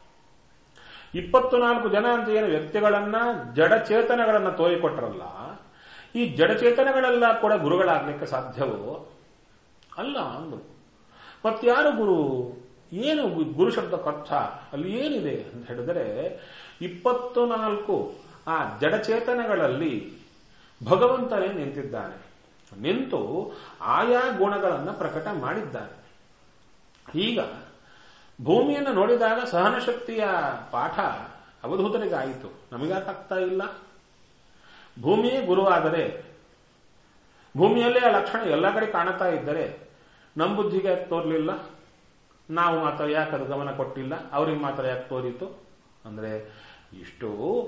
24 ಜನ ಅಂತ ಏನು ವ್ಯಕ್ತಿಗಳನ್ನ ಜಡಚೇತನಗಳನ್ನ ತೋರಿಕೊಟ್ರಲ್ಲ, ಈ ಜಡಚೇತನಗಳೆಲ್ಲ ಕೂಡ ಗುರುಗಳಾಗ್ಲಿಕ್ಕೆ ಸಾಧ್ಯವೋ ಅಲ್ಲ ಅಂದ್ರು. ಮತ್ತಾರು ಗುರು? ಏನು ಗುರು ಶಬ್ದಕ್ಕೆ ಅರ್ಥ? ಅಲ್ಲಿ ಏನಿದೆ ಅಂತ ಹೇಳಿದರೆ 24 ಆ ಜಡಚೇತನಗಳಲ್ಲಿ ಭಗವಂತನೇ ನಿಂತಿದ್ದಾನೆ. ನಿಂತು ಆಯಾ ಗುಣಗಳನ್ನು ಪ್ರಕಟ ಮಾಡಿದ್ದಾನೆ. ಈಗ ಭೂಮಿಯನ್ನು ನೋಡಿದಾಗ ಸಹನ ಶಕ್ತಿಯ ಪಾಠ ಅವಧೂತರಿಗೆ ಆಯಿತು, ನಮಗಾಗ್ತಾ ಇಲ್ಲ. ಭೂಮಿಯೇ ಗುರುವಾದರೆ, ಭೂಮಿಯಲ್ಲೇ ಆ ಲಕ್ಷಣ ಎಲ್ಲ ಕಡೆ ಕಾಣುತ್ತಾ ಇದ್ದರೆ ನಮ್ಮ ಬುದ್ಧಿಗೆ ಯಾಕೆ ತೋರ್ಲಿಲ್ಲ? ನಾವು ಮಾತ್ರ ಯಾಕೆ ಅದು ಗಮನ ಕೊಟ್ಟಿಲ್ಲ? ಅವ್ರಿಗೆ ಮಾತ್ರ ಯಾಕೆ ತೋರಿತು? ಅಂದ್ರೆ ಇಷ್ಟು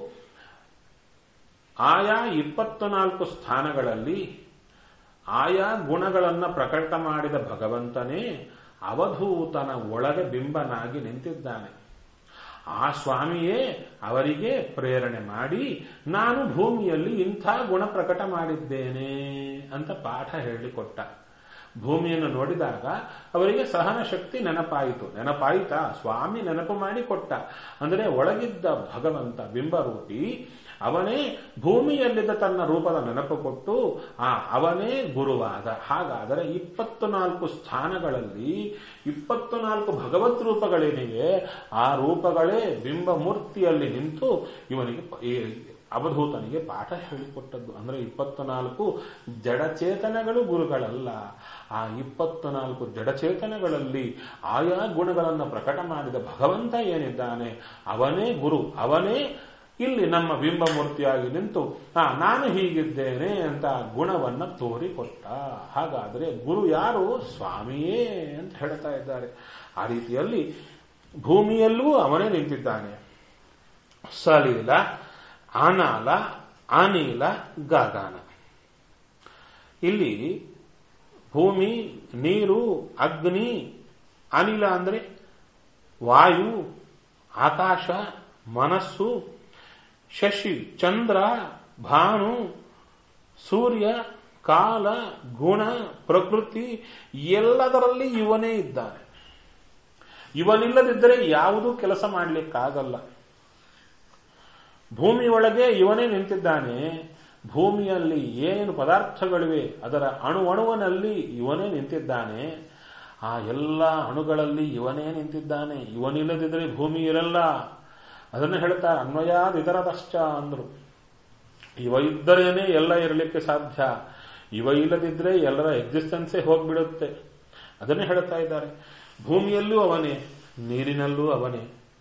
ಆಯಾ 24 ಸ್ಥಾನಗಳಲ್ಲಿ ಆಯಾ ಗುಣಗಳನ್ನು ಪ್ರಕಟ ಮಾಡಿದ ಭಗವಂತನೇ ಅವಧೂತನ ಒಳಗೆ ಬಿಂಬನಾಗಿ ನಿಂತಿದ್ದಾನೆ. ಆ ಸ್ವಾಮಿಯೇ ಅವರಿಗೆ ಪ್ರೇರಣೆ ಮಾಡಿ ನಾನು ಭೂಮಿಯಲ್ಲಿ ಇಂಥ ಗುಣ ಪ್ರಕಟ ಮಾಡಿದ್ದೇನೆ ಅಂತ ಪಾಠ ಹೇಳಿಕೊಟ್ಟ. ಭೂಮಿಯನ್ನು ನೋಡಿದಾಗ ಅವರಿಗೆ ಸಹನ ಶಕ್ತಿ ನೆನಪಾಯಿತಾ? ಸ್ವಾಮಿ ನೆನಪು ಮಾಡಿಕೊಟ್ಟ. ಅಂದರೆ ಒಳಗಿದ್ದ ಭಗವಂತ ಬಿಂಬರೂಪಿ ಅವನೇ ಭೂಮಿಯಲ್ಲಿದ್ದ ತನ್ನ ರೂಪದ ನೆನಪು ಕೊಟ್ಟು ಅವನೇ ಗುರುವಾದ. ಹಾಗಾದರೆ 24 ಸ್ಥಾನಗಳಲ್ಲಿ 24 ಭಗವತ್ ರೂಪಗಳೇನಿವೆ, ಆ ರೂಪಗಳೇ ಬಿಂಬ ಮೂರ್ತಿಯಲ್ಲಿ ನಿಂತು ಇವನಿಗೆ ಅವಧೂತನಿಗೆ ಪಾಠ ಹೇಳಿಕೊಟ್ಟದ್ದು. ಅಂದರೆ 24 ಜಡಚೇತನಗಳು ಗುರುಗಳಲ್ಲ. ಆ 24 ಜಡಚೇತನಗಳಲ್ಲಿ ಆಯಾ ಗುಣಗಳನ್ನು ಪ್ರಕಟ ಮಾಡಿದ ಭಗವಂತ ಏನಿದ್ದಾನೆ ಅವನೇ ಗುರು, ಅವನೇ ಇಲ್ಲಿ ನಮ್ಮ ಬಿಂಬಮೂರ್ತಿಯಾಗಿ ನಿಂತು ನಾನು ಹೀಗಿದ್ದೇನೆ ಅಂತ ಗುಣವನ್ನ ತೋರಿಕೊಟ್ಟ. ಹಾಗಾದರೆ ಗುರು ಯಾರು? ಸ್ವಾಮಿಯೇ ಅಂತ ಹೇಳ್ತಾ ಇದ್ದಾರೆ. ಆ ರೀತಿಯಲ್ಲಿ ಭೂಮಿಯಲ್ಲೂ ಅವನೇ ನಿಂತಿದ್ದಾನೆ. ಸಲೀಲ, ಅನಾಲ, ಅನಿಲ, ಗಗನ. ಇಲ್ಲಿ ಭೂಮಿ, ನೀರು, ಅಗ್ನಿ, ಅನಿಲ ಅಂದ್ರೆ ವಾಯು, ಆಕಾಶ, ಮನಸ್ಸು, ಶಶಿ, ಚಂದ್ರ, ಭಾನು, ಸೂರ್ಯ, ಕಾಲ, ಗುಣ, ಪ್ರಕೃತಿ ಎಲ್ಲದರಲ್ಲಿ ಇವನೇ ಇದ್ದಾನೆ. ಇವನಿಲ್ಲದಿದ್ದರೆ ಯಾವುದೂ ಕೆಲಸ ಮಾಡಲಿಕ್ಕಾಗಲ್ಲ. ಭೂಮಿಯೊಳಗೆ ಇವನೇ ನಿಂತಿದ್ದಾನೆ. ಭೂಮಿಯಲ್ಲಿ ಏನೇನು ಪದಾರ್ಥಗಳಿವೆ ಅದರ ಅಣುವಣುವಿನಲ್ಲಿ ಇವನೇ ನಿಂತಿದ್ದಾನೆ. ಆ ಎಲ್ಲ ಅಣುಗಳಲ್ಲಿ ಇವನೇ ನಿಂತಿದ್ದಾನೆ. ಇವನಿಲ್ಲದಿದ್ದರೆ ಭೂಮಿ ಇರಲ್ಲ. ಅದನ್ನು ಹೇಳ್ತಾರೆ ಅನ್ವಯಾದ್ ಇತರತಶ್ಚ ಅಂದ್ರು. ಇವ ಇದ್ದರೇನೆ ಎಲ್ಲ ಇರಲಿಕ್ಕೆ ಸಾಧ್ಯ. ಇವ ಇಲ್ಲದಿದ್ರೆ ಎಲ್ಲರ ಎಕ್ಸಿಸ್ಟೆನ್ಸೇ ಹೋಗ್ಬಿಡುತ್ತೆ. ಅದನ್ನೇ ಹೇಳ್ತಾ ಇದ್ದಾರೆ. ಭೂಮಿಯಲ್ಲೂ ಅವನೇ, ನೀರಿನಲ್ಲೂ ಅವನೇ,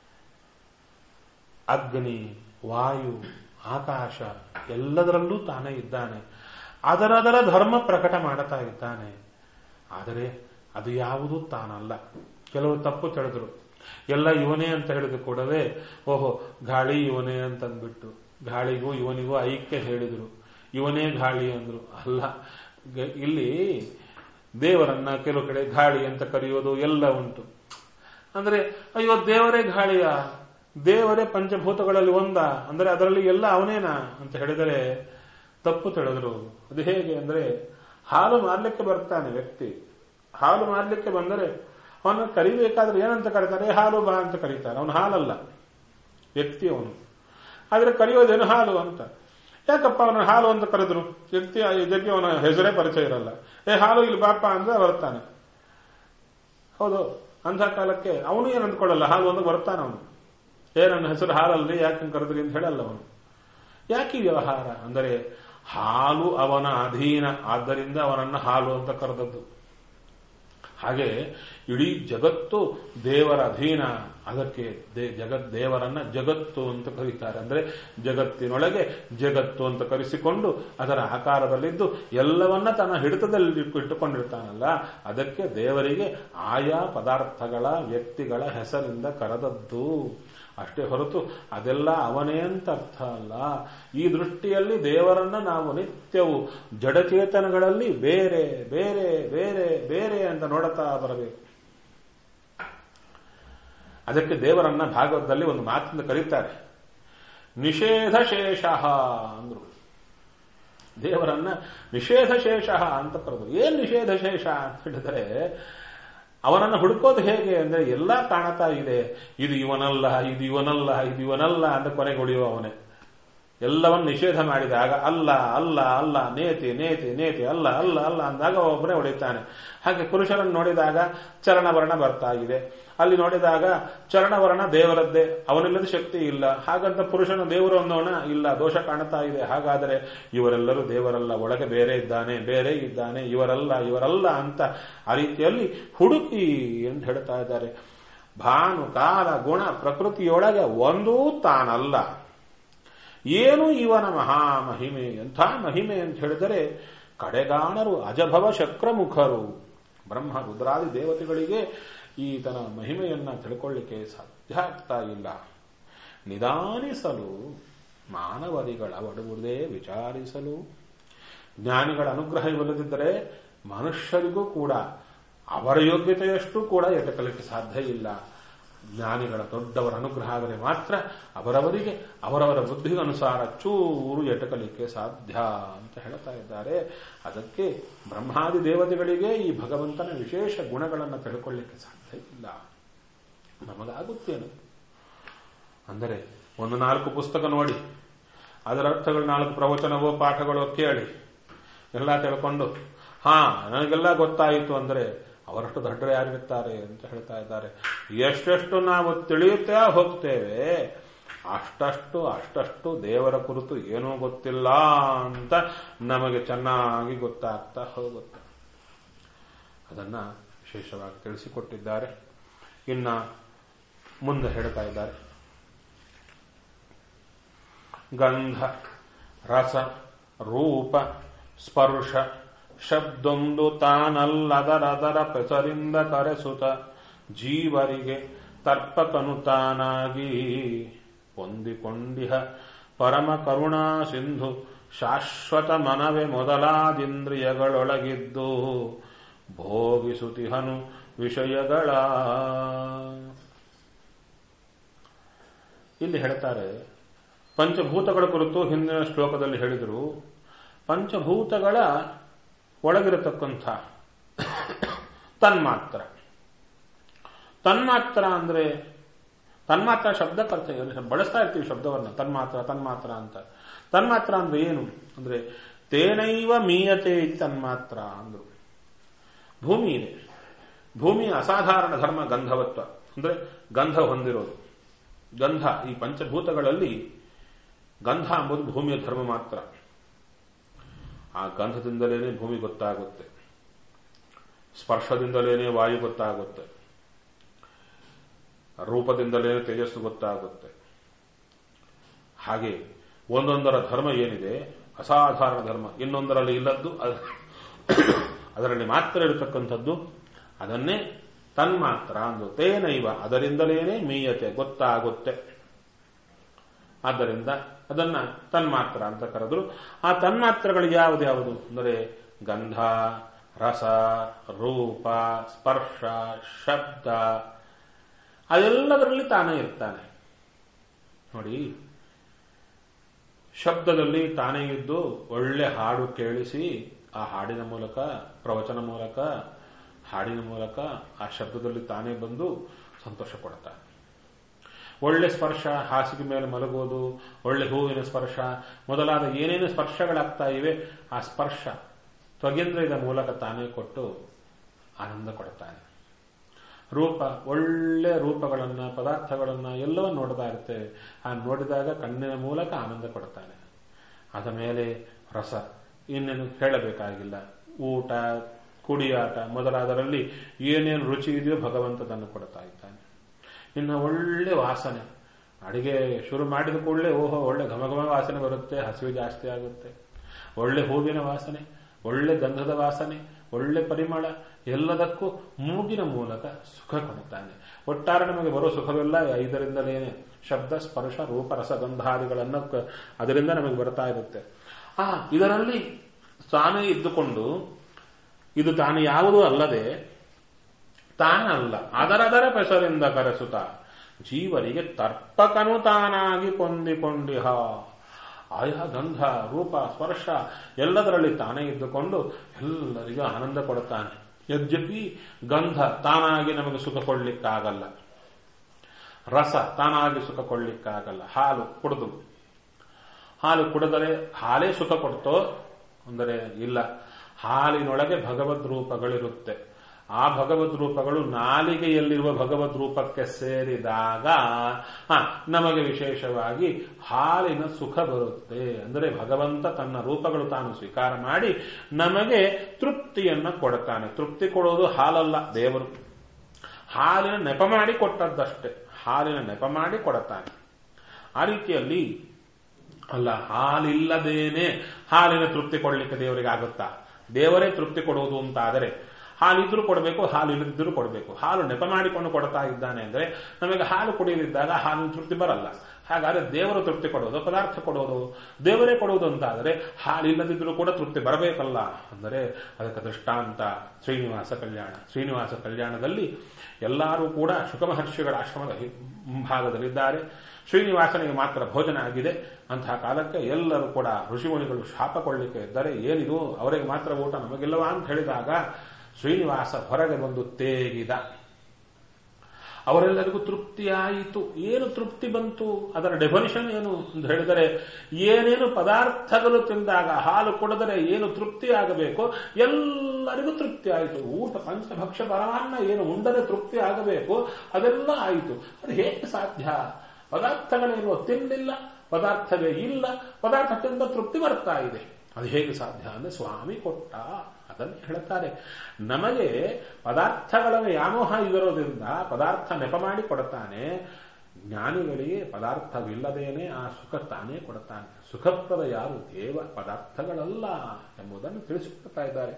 ಅಗ್ನಿ, ವಾಯು, ಆಕಾಶ ಎಲ್ಲದರಲ್ಲೂ ತಾನೇ ಇದ್ದಾನೆ. ಅದರದರ ಧರ್ಮ ಪ್ರಕಟ ಮಾಡುತ್ತಾ ಇದ್ದಾನೆ. ಆದರೆ ಅದು ಯಾವುದೂ ತಾನಲ್ಲ. ಕೆಲವರು ತಪ್ಪು ತಿಳಿದ್ರು. ಎಲ್ಲ ಇವನೇ ಅಂತ ಹೇಳಿದ ಕೂಡವೇ ಓಹೋ ಗಾಳಿ ಇವನೇ ಅಂತಂದ್ಬಿಟ್ಟು ಗಾಳಿಗೂ ಇವನಿಗೂ ಐಕ್ಯ ಹೇಳಿದ್ರು. ಇವನೇ ಗಾಳಿ ಅಂದ್ರು. ಅಲ್ಲ, ಇಲ್ಲಿ ದೇವರನ್ನ ಕೆಲವು ಕಡೆ ಗಾಳಿ ಅಂತ ಕರೆಯೋದು ಎಲ್ಲ ಉಂಟು. ಅಂದ್ರೆ ಅಯ್ಯೋ ದೇವರೇ ಗಾಳಿಯ, ದೇವರೇ ಪಂಚಭೂತಗಳಲ್ಲಿ ಒಂದ ಅಂದ್ರೆ ಅದರಲ್ಲಿ ಎಲ್ಲ ಅವನೇನಾ ಅಂತ ಹೇಳಿದರೆ ತಪ್ಪು ತಿಳಿದ್ರು. ಅದು ಹೇಗೆ ಅಂದ್ರೆ ಹಾಲು ಮಾರ್ಲಿಕ್ಕೆ ಬರ್ತಾನೆ ವ್ಯಕ್ತಿ. ಹಾಲು ಮಾರ್ಲಿಕ್ಕೆ ಬಂದರೆ ಅವನ ಕರಿಬೇಕಾದ್ರೆ ಏನಂತ ಕರೀತಾರೆ? ಹಾಲು ಬಾ ಅಂತ ಕರೀತಾರೆ. ಅವನು ಹಾಲಲ್ಲ, ವ್ಯಕ್ತಿ ಅವನು. ಆದ್ರೆ ಕರೆಯೋದೇನು ಹಾಲು ಅಂತ. ಯಾಕಪ್ಪ ಅವನ ಹಾಲು ಅಂತ ಕರೆದ್ರು? ವ್ಯಕ್ತಿ ಇದಕ್ಕೆ ಅವನ ಹೆಸರೇ ಪರಿಚಯ ಇರಲ್ಲ. ಹಾಲು ಇಲ್ಲಿ ಬಾಪ ಅಂದ್ರೆ ಬರ್ತಾನೆ. ಹೌದು, ಅಂಥ ಕಾಲಕ್ಕೆ ಅವನು ಏನು ಅಂದ್ಕೊಳ್ಳಲ್ಲ, ಹಾಲು ಅಂತ ಬರ್ತಾನೆ ಅವನು. ನನ್ನ ಹೆಸರು ಹಾಲಲ್ರಿ, ಯಾಕೆ ಕರೆದ್ರಿ ಅಂತ ಹೇಳಲ್ಲ ಅವನು. ಯಾಕೆ ವ್ಯವಹಾರ ಅಂದರೆ ಹಾಲು ಅವನ ಅಧೀನ, ಆದ್ದರಿಂದ ಅವನನ್ನ ಹಾಲು ಅಂತ ಕರೆದದ್ದು. ಹಾಗೆ ಇಡೀ ಜಗತ್ತು ದೇವರ ಅಧೀನ. ಅದಕ್ಕೆ ದೇವರನ್ನ ಜಗತ್ತು ಅಂತ ಕರೀತಾರೆ. ಅಂದ್ರೆ ಜಗತ್ತಿನೊಳಗೆ ಜಗತ್ತು ಅಂತ ಕರೆಸಿಕೊಂಡು ಅದರ ಆಕಾರದಲ್ಲಿದ್ದು ಎಲ್ಲವನ್ನ ತನ್ನ ಹಿಡಿತದಲ್ಲಿ ಇಟ್ಟುಕೊಂಡಿರ್ತಾನಲ್ಲ, ಅದಕ್ಕೆ ದೇವರಿಗೆ ಆಯಾ ಪದಾರ್ಥಗಳ ವ್ಯಕ್ತಿಗಳ ಹೆಸರಿಂದ ಕರೆದದ್ದು ಅಷ್ಟೇ ಹೊರತು ಅದೆಲ್ಲ ಅವನೇ ಅಂತ ಅರ್ಥ ಅಲ್ಲ. ಈ ದೃಷ್ಟಿಯಲ್ಲಿ ದೇವರನ್ನ ನಾವು ನಿತ್ಯವೂ ಜಡಚೇತನಗಳಲ್ಲಿ ಬೇರೆ ಬೇರೆ ಬೇರೆ ಬೇರೆ ಅಂತ ನೋಡುತ್ತಾ ಬರಬೇಕು. ಅದಕ್ಕೆ ದೇವರನ್ನ ಭಾಗವತದಲ್ಲಿ ಒಂದು ಮಾತಿಂದ ಕರೀತಾರೆ, ನಿಷೇಧ ಶೇಷ ಅಂದ್ರು. ದೇವರನ್ನ ನಿಷೇಧ ಶೇಷ ಅಂತ ಕರೆದು. ಏನ್ ನಿಷೇಧ ಶೇಷ ಅಂತ ಹೇಳಿದರೆ ಅವನನ್ನು ಹುಡುಕೋದು ಹೇಗೆ ಅಂದ್ರೆ ಎಲ್ಲ ಕಾಣತಾ ಇದೆ, ಇದು ಇವನಲ್ಲ, ಇದು ಇವನಲ್ಲ, ಇದು ಇವನಲ್ಲ ಅಂತ ಕೊನೆಗೆ ಉಳಿಯುವ ಅವನೇ. ಎಲ್ಲವನ್ನು ನಿಷೇಧ ಮಾಡಿದಾಗ ಅಲ್ಲ ಅಲ್ಲ ಅಲ್ಲ, ನೇತಿ ನೇತಿ ನೇತಿ, ಅಲ್ಲ ಅಲ್ಲ ಅಲ್ಲ ಅಂದಾಗ ಒಬ್ಬನೇ ಹೊಡಿತಾನೆ. ಹಾಗೆ ಪುರುಷರನ್ನು ನೋಡಿದಾಗ ಚರಣವರ್ಣ ಬರ್ತಾ ಇದೆ, ಅಲ್ಲಿ ನೋಡಿದಾಗ ಚರಣವರ್ಣ ದೇವರದ್ದೇ, ಅವನಿಲ್ಲದ ಶಕ್ತಿ ಇಲ್ಲ. ಹಾಗಂತ ಪುರುಷನ ದೇವರು ಅನ್ನೋಣ ಇಲ್ಲ, ದೋಷ ಕಾಣ್ತಾ ಇದೆ. ಹಾಗಾದರೆ ಇವರೆಲ್ಲರೂ ದೇವರಲ್ಲ, ಒಳಗೆ ಬೇರೆ ಇದ್ದಾನೆ, ಬೇರೆ ಇದ್ದಾನೆ, ಇವರಲ್ಲ ಇವರಲ್ಲ ಅಂತ ಆ ರೀತಿಯಲ್ಲಿ ಹುಡುಕಿ ಅಂತ ಹೇಳ್ತಾ ಇದ್ದಾರೆ. ಭಾನು ಕಾಲ ಗುಣ ಪ್ರಕೃತಿಯೊಳಗೆ ಒಂದೂ ತಾನಲ್ಲ. ಏನು ಇವನ ಮಹಾಮಹಿಮೆ, ಎಂಥ ಮಹಿಮೆ ಅಂತ ಹೇಳಿದರೆ ಕಡೆಗಾಣರು ಅಜಭವ ಶಕ್ರಮುಖರು. ಬ್ರಹ್ಮ ರುದ್ರಾದಿ ದೇವತೆಗಳಿಗೆ ಈತನ ಮಹಿಮೆಯನ್ನ ತಿಳ್ಕೊಳ್ಳಿಕ್ಕೆ ಸಾಧ್ಯ ಆಗ್ತಾ ಇಲ್ಲ. ನಿಧಾನಿಸಲು ಮಾನವರಿಗಳ ಒಡುವುದೇ ವಿಚಾರಿಸಲು. ಜ್ಞಾನಿಗಳ ಅನುಗ್ರಹ ಇಲ್ಲದಿದ್ದರೆ ಮನುಷ್ಯರಿಗೂ ಕೂಡ ಅವರ ಯೋಗ್ಯತೆಯಷ್ಟು ಕೂಡ ಎಟಕಲಿಕ್ಕೆ ಸಾಧ್ಯ ಇಲ್ಲ. ಜ್ಞಾನಿಗಳ ದೊಡ್ಡವರ ಅನುಗ್ರಹ ಆದರೆ ಮಾತ್ರ ಅವರವರಿಗೆ ಅವರವರ ಬುದ್ಧಿಗೆ ಅನುಸಾರ ಚೂರು ಎಟಕಲಿಕ್ಕೆ ಸಾಧ್ಯ ಅಂತ ಹೇಳ್ತಾ ಇದ್ದಾರೆ. ಅದಕ್ಕೆ ಬ್ರಹ್ಮಾದಿ ದೇವತೆಗಳಿಗೆ ಈ ಭಗವಂತನ ವಿಶೇಷ ಗುಣಗಳನ್ನು ತಿಳ್ಕೊಳ್ಳಿಕ್ಕೆ ಸಾಧ್ಯ ಇಲ್ಲ. ನಮಗಾಗುತ್ತೇನು ಅಂದರೆ 1-4 ಪುಸ್ತಕ ನೋಡಿ, ಅದರ ಅರ್ಥಗಳು 4 ಪ್ರವಚನವೋ ಪಾಠಗಳೋ ಕೇಳಿ ಎಲ್ಲ ತಿಳ್ಕೊಂಡು ನನಗೆಲ್ಲ ಗೊತ್ತಾಯಿತು ಅಂದರೆ ಅವರಷ್ಟು ದಡ್ಡರು ಯಾರಿರ್ತಾರೆ ಅಂತ ಹೇಳ್ತಾ ಇದ್ದಾರೆ. ಎಷ್ಟೆಷ್ಟು ನಾವು ತಿಳಿಯುತ್ತಾ ಹೋಗ್ತೇವೆ ಅಷ್ಟಷ್ಟು ದೇವರ ಕುರಿತು ಏನೂ ಗೊತ್ತಿಲ್ಲ ಅಂತ ನಮಗೆ ಚೆನ್ನಾಗಿ ಗೊತ್ತಾಗ್ತಾ ಹೋಗುತ್ತೆ. ಅದನ್ನ ವಿಶೇಷವಾಗಿ ತಿಳಿಸಿಕೊಟ್ಟಿದ್ದಾರೆ. ಇನ್ನ ಮುಂದೆ ಹೇಳ್ತಾ ಇದ್ದಾರೆ, ಗಂಧ ರಸ ರೂಪ ಸ್ಪರ್ಶ ಶಬ್ದೊಂದು ತಾನಲ್ಲದರದರ ಪೆಸರಿಂದ ಕರೆಸುತ್ತ ಜೀವರಿಗೆ ತರ್ಪಕನು ತಾನಾಗಿ ಹೊಂದಿಕೊಂಡಿಹ ಪರಮ ಕರುಣಾ ಸಿಂಧು ಶಾಶ್ವತ ಮನವೇ ಮೊದಲಾದಿಂದ್ರಿಯಗಳೊಳಗಿದ್ದು ಭೋಗಿಸುತಿಹನು ವಿಷಯಗಳ. ಇಲ್ಲಿ ಹೇಳ್ತಾರೆ, ಪಂಚಭೂತಗಳ ಕುರಿತು ಹಿಂದಿನ ಶ್ಲೋಕದಲ್ಲಿ ಹೇಳಿದರು. ಪಂಚಭೂತಗಳ ಒಳಗಿರತಕ್ಕಂಥ ತನ್ಮಾತ್ರ. ತನ್ಮಾತ್ರ ಅಂದ್ರೆ ತನ್ಮಾತ್ರ ಶಬ್ದಕ್ಕರ್ಥ ಬಳಸ್ತಾ ಇರ್ತೀವಿ ಶಬ್ದವನ್ನ, ತನ್ಮಾತ್ರ ತನ್ಮಾತ್ರ ಅಂತ. ತನ್ಮಾತ್ರ ಅಂದ್ರೆ ಏನು ಅಂದ್ರೆ ತೇನೈವ ಮೀಯತೆ ತನ್ಮಾತ್ರ ಅಂದ್ರು. ಭೂಮಿ ಇದೆ, ಭೂಮಿಯ ಅಸಾಧಾರಣ ಧರ್ಮ ಗಂಧವತ್ವ ಅಂದ್ರೆ ಗಂಧ ಹೊಂದಿರೋದು. ಗಂಧ ಈ ಪಂಚಭೂತಗಳಲ್ಲಿ ಗಂಧ ಎಂಬುದು ಭೂಮಿಯ ಧರ್ಮ ಮಾತ್ರ. ಆ ಗಂಧದಿಂದಲೇ ಭೂಮಿ ಗೊತ್ತಾಗುತ್ತೆ, ಸ್ಪರ್ಶದಿಂದಲೇ ವಾಯು ಗೊತ್ತಾಗುತ್ತೆ, ರೂಪದಿಂದಲೇ ತೇಜಸ್ಸು ಗೊತ್ತಾಗುತ್ತೆ. ಹಾಗೆ ಒಂದೊಂದರ ಧರ್ಮ ಏನಿದೆ ಅಸಾಧಾರಣ ಧರ್ಮ, ಇನ್ನೊಂದರಲ್ಲಿ ಇಲ್ಲದ್ದು ಅದರಲ್ಲಿ ಮಾತ್ರ ಇರತಕ್ಕಂಥದ್ದು, ಅದನ್ನೇ ತನ್ಮಾತ್ರ ಅಂದು. ತೇನೈವ ಅದರಿಂದಲೇನೆ ಮೀಯತೆ ಗೊತ್ತಾಗುತ್ತೆ. ಆದ್ದರಿಂದ ಅದನ್ನ ತನ್ಮಾತ್ರ ಅಂತ ಕರೆದ್ರು. ಆ ತನ್ಮಾತ್ರಗಳು ಯಾವುದ್ಯಾವುದು ಅಂದರೆ ಗಂಧ ರಸ ರೂಪ ಸ್ಪರ್ಶ ಶಬ್ದ, ಅದೆಲ್ಲದರಲ್ಲಿ ತಾನೇ ಇರ್ತಾನೆ. ನೋಡಿ, ಶಬ್ದದಲ್ಲಿ ತಾನೇ ಇದ್ದು ಒಳ್ಳೆ ಹಾಡು ಕೇಳಿಸಿ ಆ ಹಾಡಿನ ಮೂಲಕ ಪ್ರವಚನ ಮೂಲಕ ಹಾಡಿನ ಮೂಲಕ ಆ ಶಬ್ದದಲ್ಲಿ ತಾನೇ ಬಂದು ಸಂತೋಷ ಕೊಡ್ತಾನೆ. ಒಳ್ಳೆ ಸ್ಪರ್ಶ, ಹಾಸಿಗೆ ಮೇಲೆ ಮಲಗೋದು, ಒಳ್ಳೆ ಹೂವಿನ ಸ್ಪರ್ಶ ಮೊದಲಾದ ಏನೇನು ಸ್ಪರ್ಶಗಳಾಗ್ತಾ ಇವೆ ಆ ಸ್ಪರ್ಶ ತ್ವಗೇಂದ್ರಿಯದ ಮೂಲಕ ತಾನೇ ಕೊಟ್ಟು ಆನಂದ ಕೊಡ್ತಾನೆ. ರೂಪ, ಒಳ್ಳೆ ರೂಪಗಳನ್ನ ಪದಾರ್ಥಗಳನ್ನ ಎಲ್ಲವೂ ನೋಡ್ತಾ ಇರ್ತೇವೆ. ಆ ನೋಡಿದಾಗ ಕಣ್ಣಿನ ಮೂಲಕ ಆನಂದ ಕೊಡ್ತಾನೆ. ಅದ ಮೇಲೆ ರಸ, ಇನ್ನೇನು ಹೇಳಬೇಕಾಗಿಲ್ಲ. ಊಟ ಕುಡಿಯಾಟ ಮೊದಲಾದರಲ್ಲಿ ಏನೇನು ರುಚಿ ಇದೆಯೋ ಭಗವಂತ ತಂದು ಕೊಡ್ತಾ ಇದ್ದಾನೆ. ಇನ್ನು ಒಳ್ಳೆ ವಾಸನೆ, ಅಡಿಗೆ ಶುರು ಮಾಡಿದ ಕೂಡಲೇ ಓಹೋ ಒಳ್ಳೆ ಘಮಘಮ ವಾಸನೆ ಬರುತ್ತೆ, ಹಸಿವು ಜಾಸ್ತಿ ಆಗುತ್ತೆ. ಒಳ್ಳೆ ಹೂವಿನ ವಾಸನೆ, ಒಳ್ಳೆ ಗಂಧದ ವಾಸನೆ, ಒಳ್ಳೆ ಪರಿಮಳ, ಎಲ್ಲದಕ್ಕೂ ಮೂಗಿನ ಮೂಲಕ ಸುಖ ಕೊಡುತ್ತಾನೆ. ಒಟ್ಟಾರೆ ನಮಗೆ ಬರೋ ಸುಖವೆಲ್ಲ ಇದರಿಂದಲೇನೆ. ಶಬ್ದ ಸ್ಪರ್ಶ ರೂಪ ರಸಗಂಧಾದಿಗಳನ್ನು ಅದರಿಂದ ನಮಗೆ ಬರ್ತಾ ಇರುತ್ತೆ. ಇದರಲ್ಲಿ ತಾನೇ ಇದ್ದುಕೊಂಡು ಇದು ತಾನು ಯಾವುದೂ ಅಲ್ಲದೆ ತಾನಲ್ಲ ಅದರದರ ಪೆಸರಿಂದ ಕರೆಸುತ್ತ ಜೀವರಿಗೆ ತರ್ಪಕನು ತಾನಾಗಿ ಕೊಂದಿಕೊಂಡಿಹ. ಆಯಾ ಗಂಧ ರೂಪ ಸ್ಪರ್ಶ ಎಲ್ಲದರಲ್ಲಿ ತಾನೇ ಇದ್ದುಕೊಂಡು ಎಲ್ಲರಿಗೂ ಆನಂದ ಕೊಡುತ್ತಾನೆ. ಯದ್ಯಪಿ ಗಂಧ ತಾನಾಗಿ ನಮಗೆ ಸುಖ ಕೊಡ್ಲಿಕ್ಕಾಗಲ್ಲ, ರಸ ತಾನಾಗಿ ಸುಖ ಕೊಡ್ಲಿಕ್ಕಾಗಲ್ಲ. ಹಾಲು ಕುಡಿದರೆ ಹಾಲೇ ಸುಖ ಕೊಡ್ತೋ ಅಂದರೆ ಇಲ್ಲ. ಹಾಲಿನೊಳಗೆ ಭಗವದ್ ರೂಪಗಳಿರುತ್ತೆ. ಆ ಭಗವದ್ ರೂಪಗಳು ನಾಲಿಗೆಯಲ್ಲಿರುವ ಭಗವದ್ ರೂಪಕ್ಕೆ ಸೇರಿದಾಗ ನಮಗೆ ವಿಶೇಷವಾಗಿ ಹಾಲಿನ ಸುಖ ಬರುತ್ತೆ. ಅಂದರೆ ಭಗವಂತ ತನ್ನ ರೂಪಗಳು ತಾನು ಸ್ವೀಕಾರ ಮಾಡಿ ನಮಗೆ ತೃಪ್ತಿಯನ್ನ ಕೊಡುತ್ತಾನೆ. ತೃಪ್ತಿ ಕೊಡೋದು ಹಾಲಲ್ಲ, ದೇವರು ಹಾಲಿನ ನೆಪ ಮಾಡಿ ಕೊಟ್ಟದ್ದಷ್ಟೇ. ಹಾಲಿನ ನೆಪ ಮಾಡಿ ಕೊಡುತ್ತಾನೆ. ಆ ರೀತಿಯಲ್ಲಿ ಅಲ್ಲ, ಹಾಲಿಲ್ಲದೇನೆ ಹಾಲಿನ ತೃಪ್ತಿ ಕೊಡಲಿಕ್ಕೆ ದೇವರಿಗೆ ಆಗುತ್ತಾ? ದೇವರೇ ತೃಪ್ತಿ ಕೊಡುವುದು ಅಂತಾದರೆ ಹಾಲಿದ್ರೂ ಕೊಡಬೇಕು, ಹಾಲು ಇಲ್ಲದಿದ್ರೂ ಕೊಡಬೇಕು. ಹಾಲು ನೆಪ ಮಾಡಿಕೊಂಡು ಕೊಡ್ತಾ ಇದ್ದಾನೆ ಅಂದರೆ ನಮಗೆ ಹಾಲು ಕುಡಿಯಲಿದ್ದಾಗ ಹಾಲಿನ ತೃಪ್ತಿ ಬರಲ್ಲ. ಹಾಗಾದ್ರೆ ದೇವರು ತೃಪ್ತಿ ಕೊಡೋದು, ಪದಾರ್ಥ ಕೊಡೋದು ದೇವರೇ ಕೊಡುವುದು ಅಂತಾದರೆ ಹಾಲಿಲ್ಲದಿದ್ರೂ ಕೂಡ ತೃಪ್ತಿ ಬರಬೇಕಲ್ಲ. ಅಂದರೆ ಅದಕ್ಕೆ ದೃಷ್ಟಾಂತ ಶ್ರೀನಿವಾಸ ಕಲ್ಯಾಣ. ಶ್ರೀನಿವಾಸ ಕಲ್ಯಾಣದಲ್ಲಿ ಎಲ್ಲರೂ ಕೂಡ ಶುಕ ಮಹರ್ಷಿಗಳ ಆಶ್ರಮದ ಭಾಗದಲ್ಲಿದ್ದಾರೆ. ಶ್ರೀನಿವಾಸನಿಗೆ ಮಾತ್ರ ಭೋಜನ ಆಗಿದೆ. ಅಂತಹ ಕಾಲಕ್ಕೆ ಎಲ್ಲರೂ ಕೂಡ ಋಷಿಮುನಿಗಳು ಶಾಪ ಕೊಳ್ಳಿಕ್ಕೆ ಇದ್ದರೆ, ಏನಿದು ಅವರಿಗೆ ಮಾತ್ರ ಊಟ ನಮಗಿಲ್ಲವಾ ಅಂತ ಹೇಳಿದಾಗ ಶ್ರೀನಿವಾಸ ಹೊರಗೆ ಬಂದು ತೇಗಿದ. ಅವರೆಲ್ಲರಿಗೂ ತೃಪ್ತಿಯಾಯಿತು. ಏನು ತೃಪ್ತಿ ಬಂತು? ಅದರ ಡೆಫಿನಿಷನ್ ಏನು ಅಂತ ಹೇಳಿದರೆ, ಏನೇನು ಪದಾರ್ಥಗಳು ತಿಂದಾಗ ಹಾಲು ಕುಡಿದರೆ ಏನು ತೃಪ್ತಿ ಆಗಬೇಕು ಎಲ್ಲರಿಗೂ ತೃಪ್ತಿ ಆಯಿತು. ಊಟ ಪಂಚಭಕ್ಷ ಪರಮಾನ್ನ ಏನು ಉಂಡರೆ ತೃಪ್ತಿ ಆಗಬೇಕು ಅದೆಲ್ಲ ಆಯಿತು. ಅದು ಹೇಗೆ ಸಾಧ್ಯ? ಪದಾರ್ಥಗಳೇನು ತಿನ್ನಲಿಲ್ಲ, ಪದಾರ್ಥವೇ ಇಲ್ಲ, ಪದಾರ್ಥ ತಿಂದ ತೃಪ್ತಿ ಬರ್ತಾ ಇದೆ. ಅದು ಹೇಗೆ ಸಾಧ್ಯ ಅಂದ್ರೆ ಸ್ವಾಮಿ ಕೊಟ್ಟ. ಅದನ್ನು ಹೇಳ್ತಾರೆ. ನಮಗೆ ಪದಾರ್ಥಗಳ ವ್ಯಾಮೋಹ ಇರೋದ್ರಿಂದ ಪದಾರ್ಥ ನೆಪ ಮಾಡಿ ಕೊಡುತ್ತಾನೆ. ಜ್ಞಾನಿಗಳಿಗೆ ಪದಾರ್ಥವಿಲ್ಲದೇನೆ ಆ ಸುಖ ತಾನೇ ಕೊಡುತ್ತಾನೆ. ಸುಖಪ್ರದ ಯಾರು? ದೇವ, ಪದಾರ್ಥಗಳಲ್ಲ ಎಂಬುದನ್ನು ತಿಳಿಸಿಕೊಡ್ತಾ ಇದ್ದಾರೆ.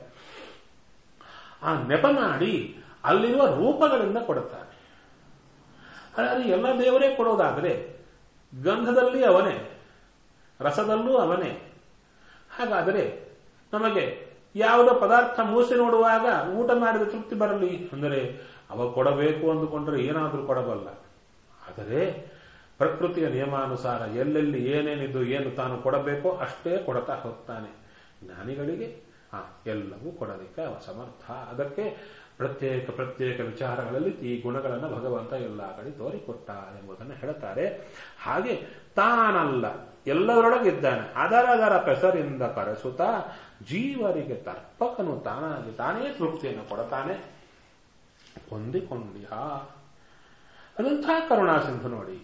ಆ ನೆಪ ಮಾಡಿ ಅಲ್ಲಿರುವ ರೂಪಗಳಿಂದ ಕೊಡುತ್ತಾನೆ. ಹಾಗಾದ್ರೆ ಎಲ್ಲ ದೇವರೇ ಕೊಡೋದಾದರೆ ಗಂಧದಲ್ಲಿ ಅವನೇ, ರಸದಲ್ಲೂ ಅವನೇ. ಹಾಗಾದರೆ ನಮಗೆ ಯಾವುದೋ ಪದಾರ್ಥ ಮೂಸಿ ನೋಡುವಾಗ ಊಟ ಮಾಡಿದ ತೃಪ್ತಿ ಬರಲಿ ಅಂದರೆ ಅವ ಕೊಡಬೇಕು ಅಂದುಕೊಂಡ್ರೆ ಏನಾದರೂ ಕೊಡಬಲ್ಲ. ಆದರೆ ಪ್ರಕೃತಿಯ ನಿಯಮಾನುಸಾರ ಎಲ್ಲೆಲ್ಲಿ ಏನೇನಿದ್ದು ಏನು ತಾನು ಕೊಡಬೇಕೋ ಅಷ್ಟೇ ಕೊಡ್ತಾ ಹೋಗ್ತಾನೆ. ಜ್ಞಾನಿಗಳಿಗೆ ಎಲ್ಲವೂ ಕೊಡಲಿಕ್ಕೆ ಅವ ಸಮರ್ಥ. ಅದಕ್ಕೆ ಪ್ರತ್ಯೇಕ ವಿಚಾರಗಳಲ್ಲಿ ಈ ಗುಣಗಳನ್ನು ಭಗವಂತ ಎಲ್ಲ ಕಡೆ ತೋರಿಕೊಟ್ಟ ಎಂಬುದನ್ನು ಹೇಳುತ್ತಾರೆ. ಹಾಗೆ ತಾನಲ್ಲ, ಎಲ್ಲರೊಳಗಿದ್ದಾನೆ. ಅದರ ಪೆಸರಿಂದ ಕರೆಸುತ್ತ ಜೀವರಿಗೆ ತರ್ಪಕನು ತಾನಾಗಿ ತಾನೇ ತೃಪ್ತಿಯನ್ನು ಕೊಡುತ್ತಾನೆ. ಹೊಂದಿಕೊಂಡಿಹ ಅದಂಥ ಕರುಣಾ ಸಿಂಧು ನೋಡಿ.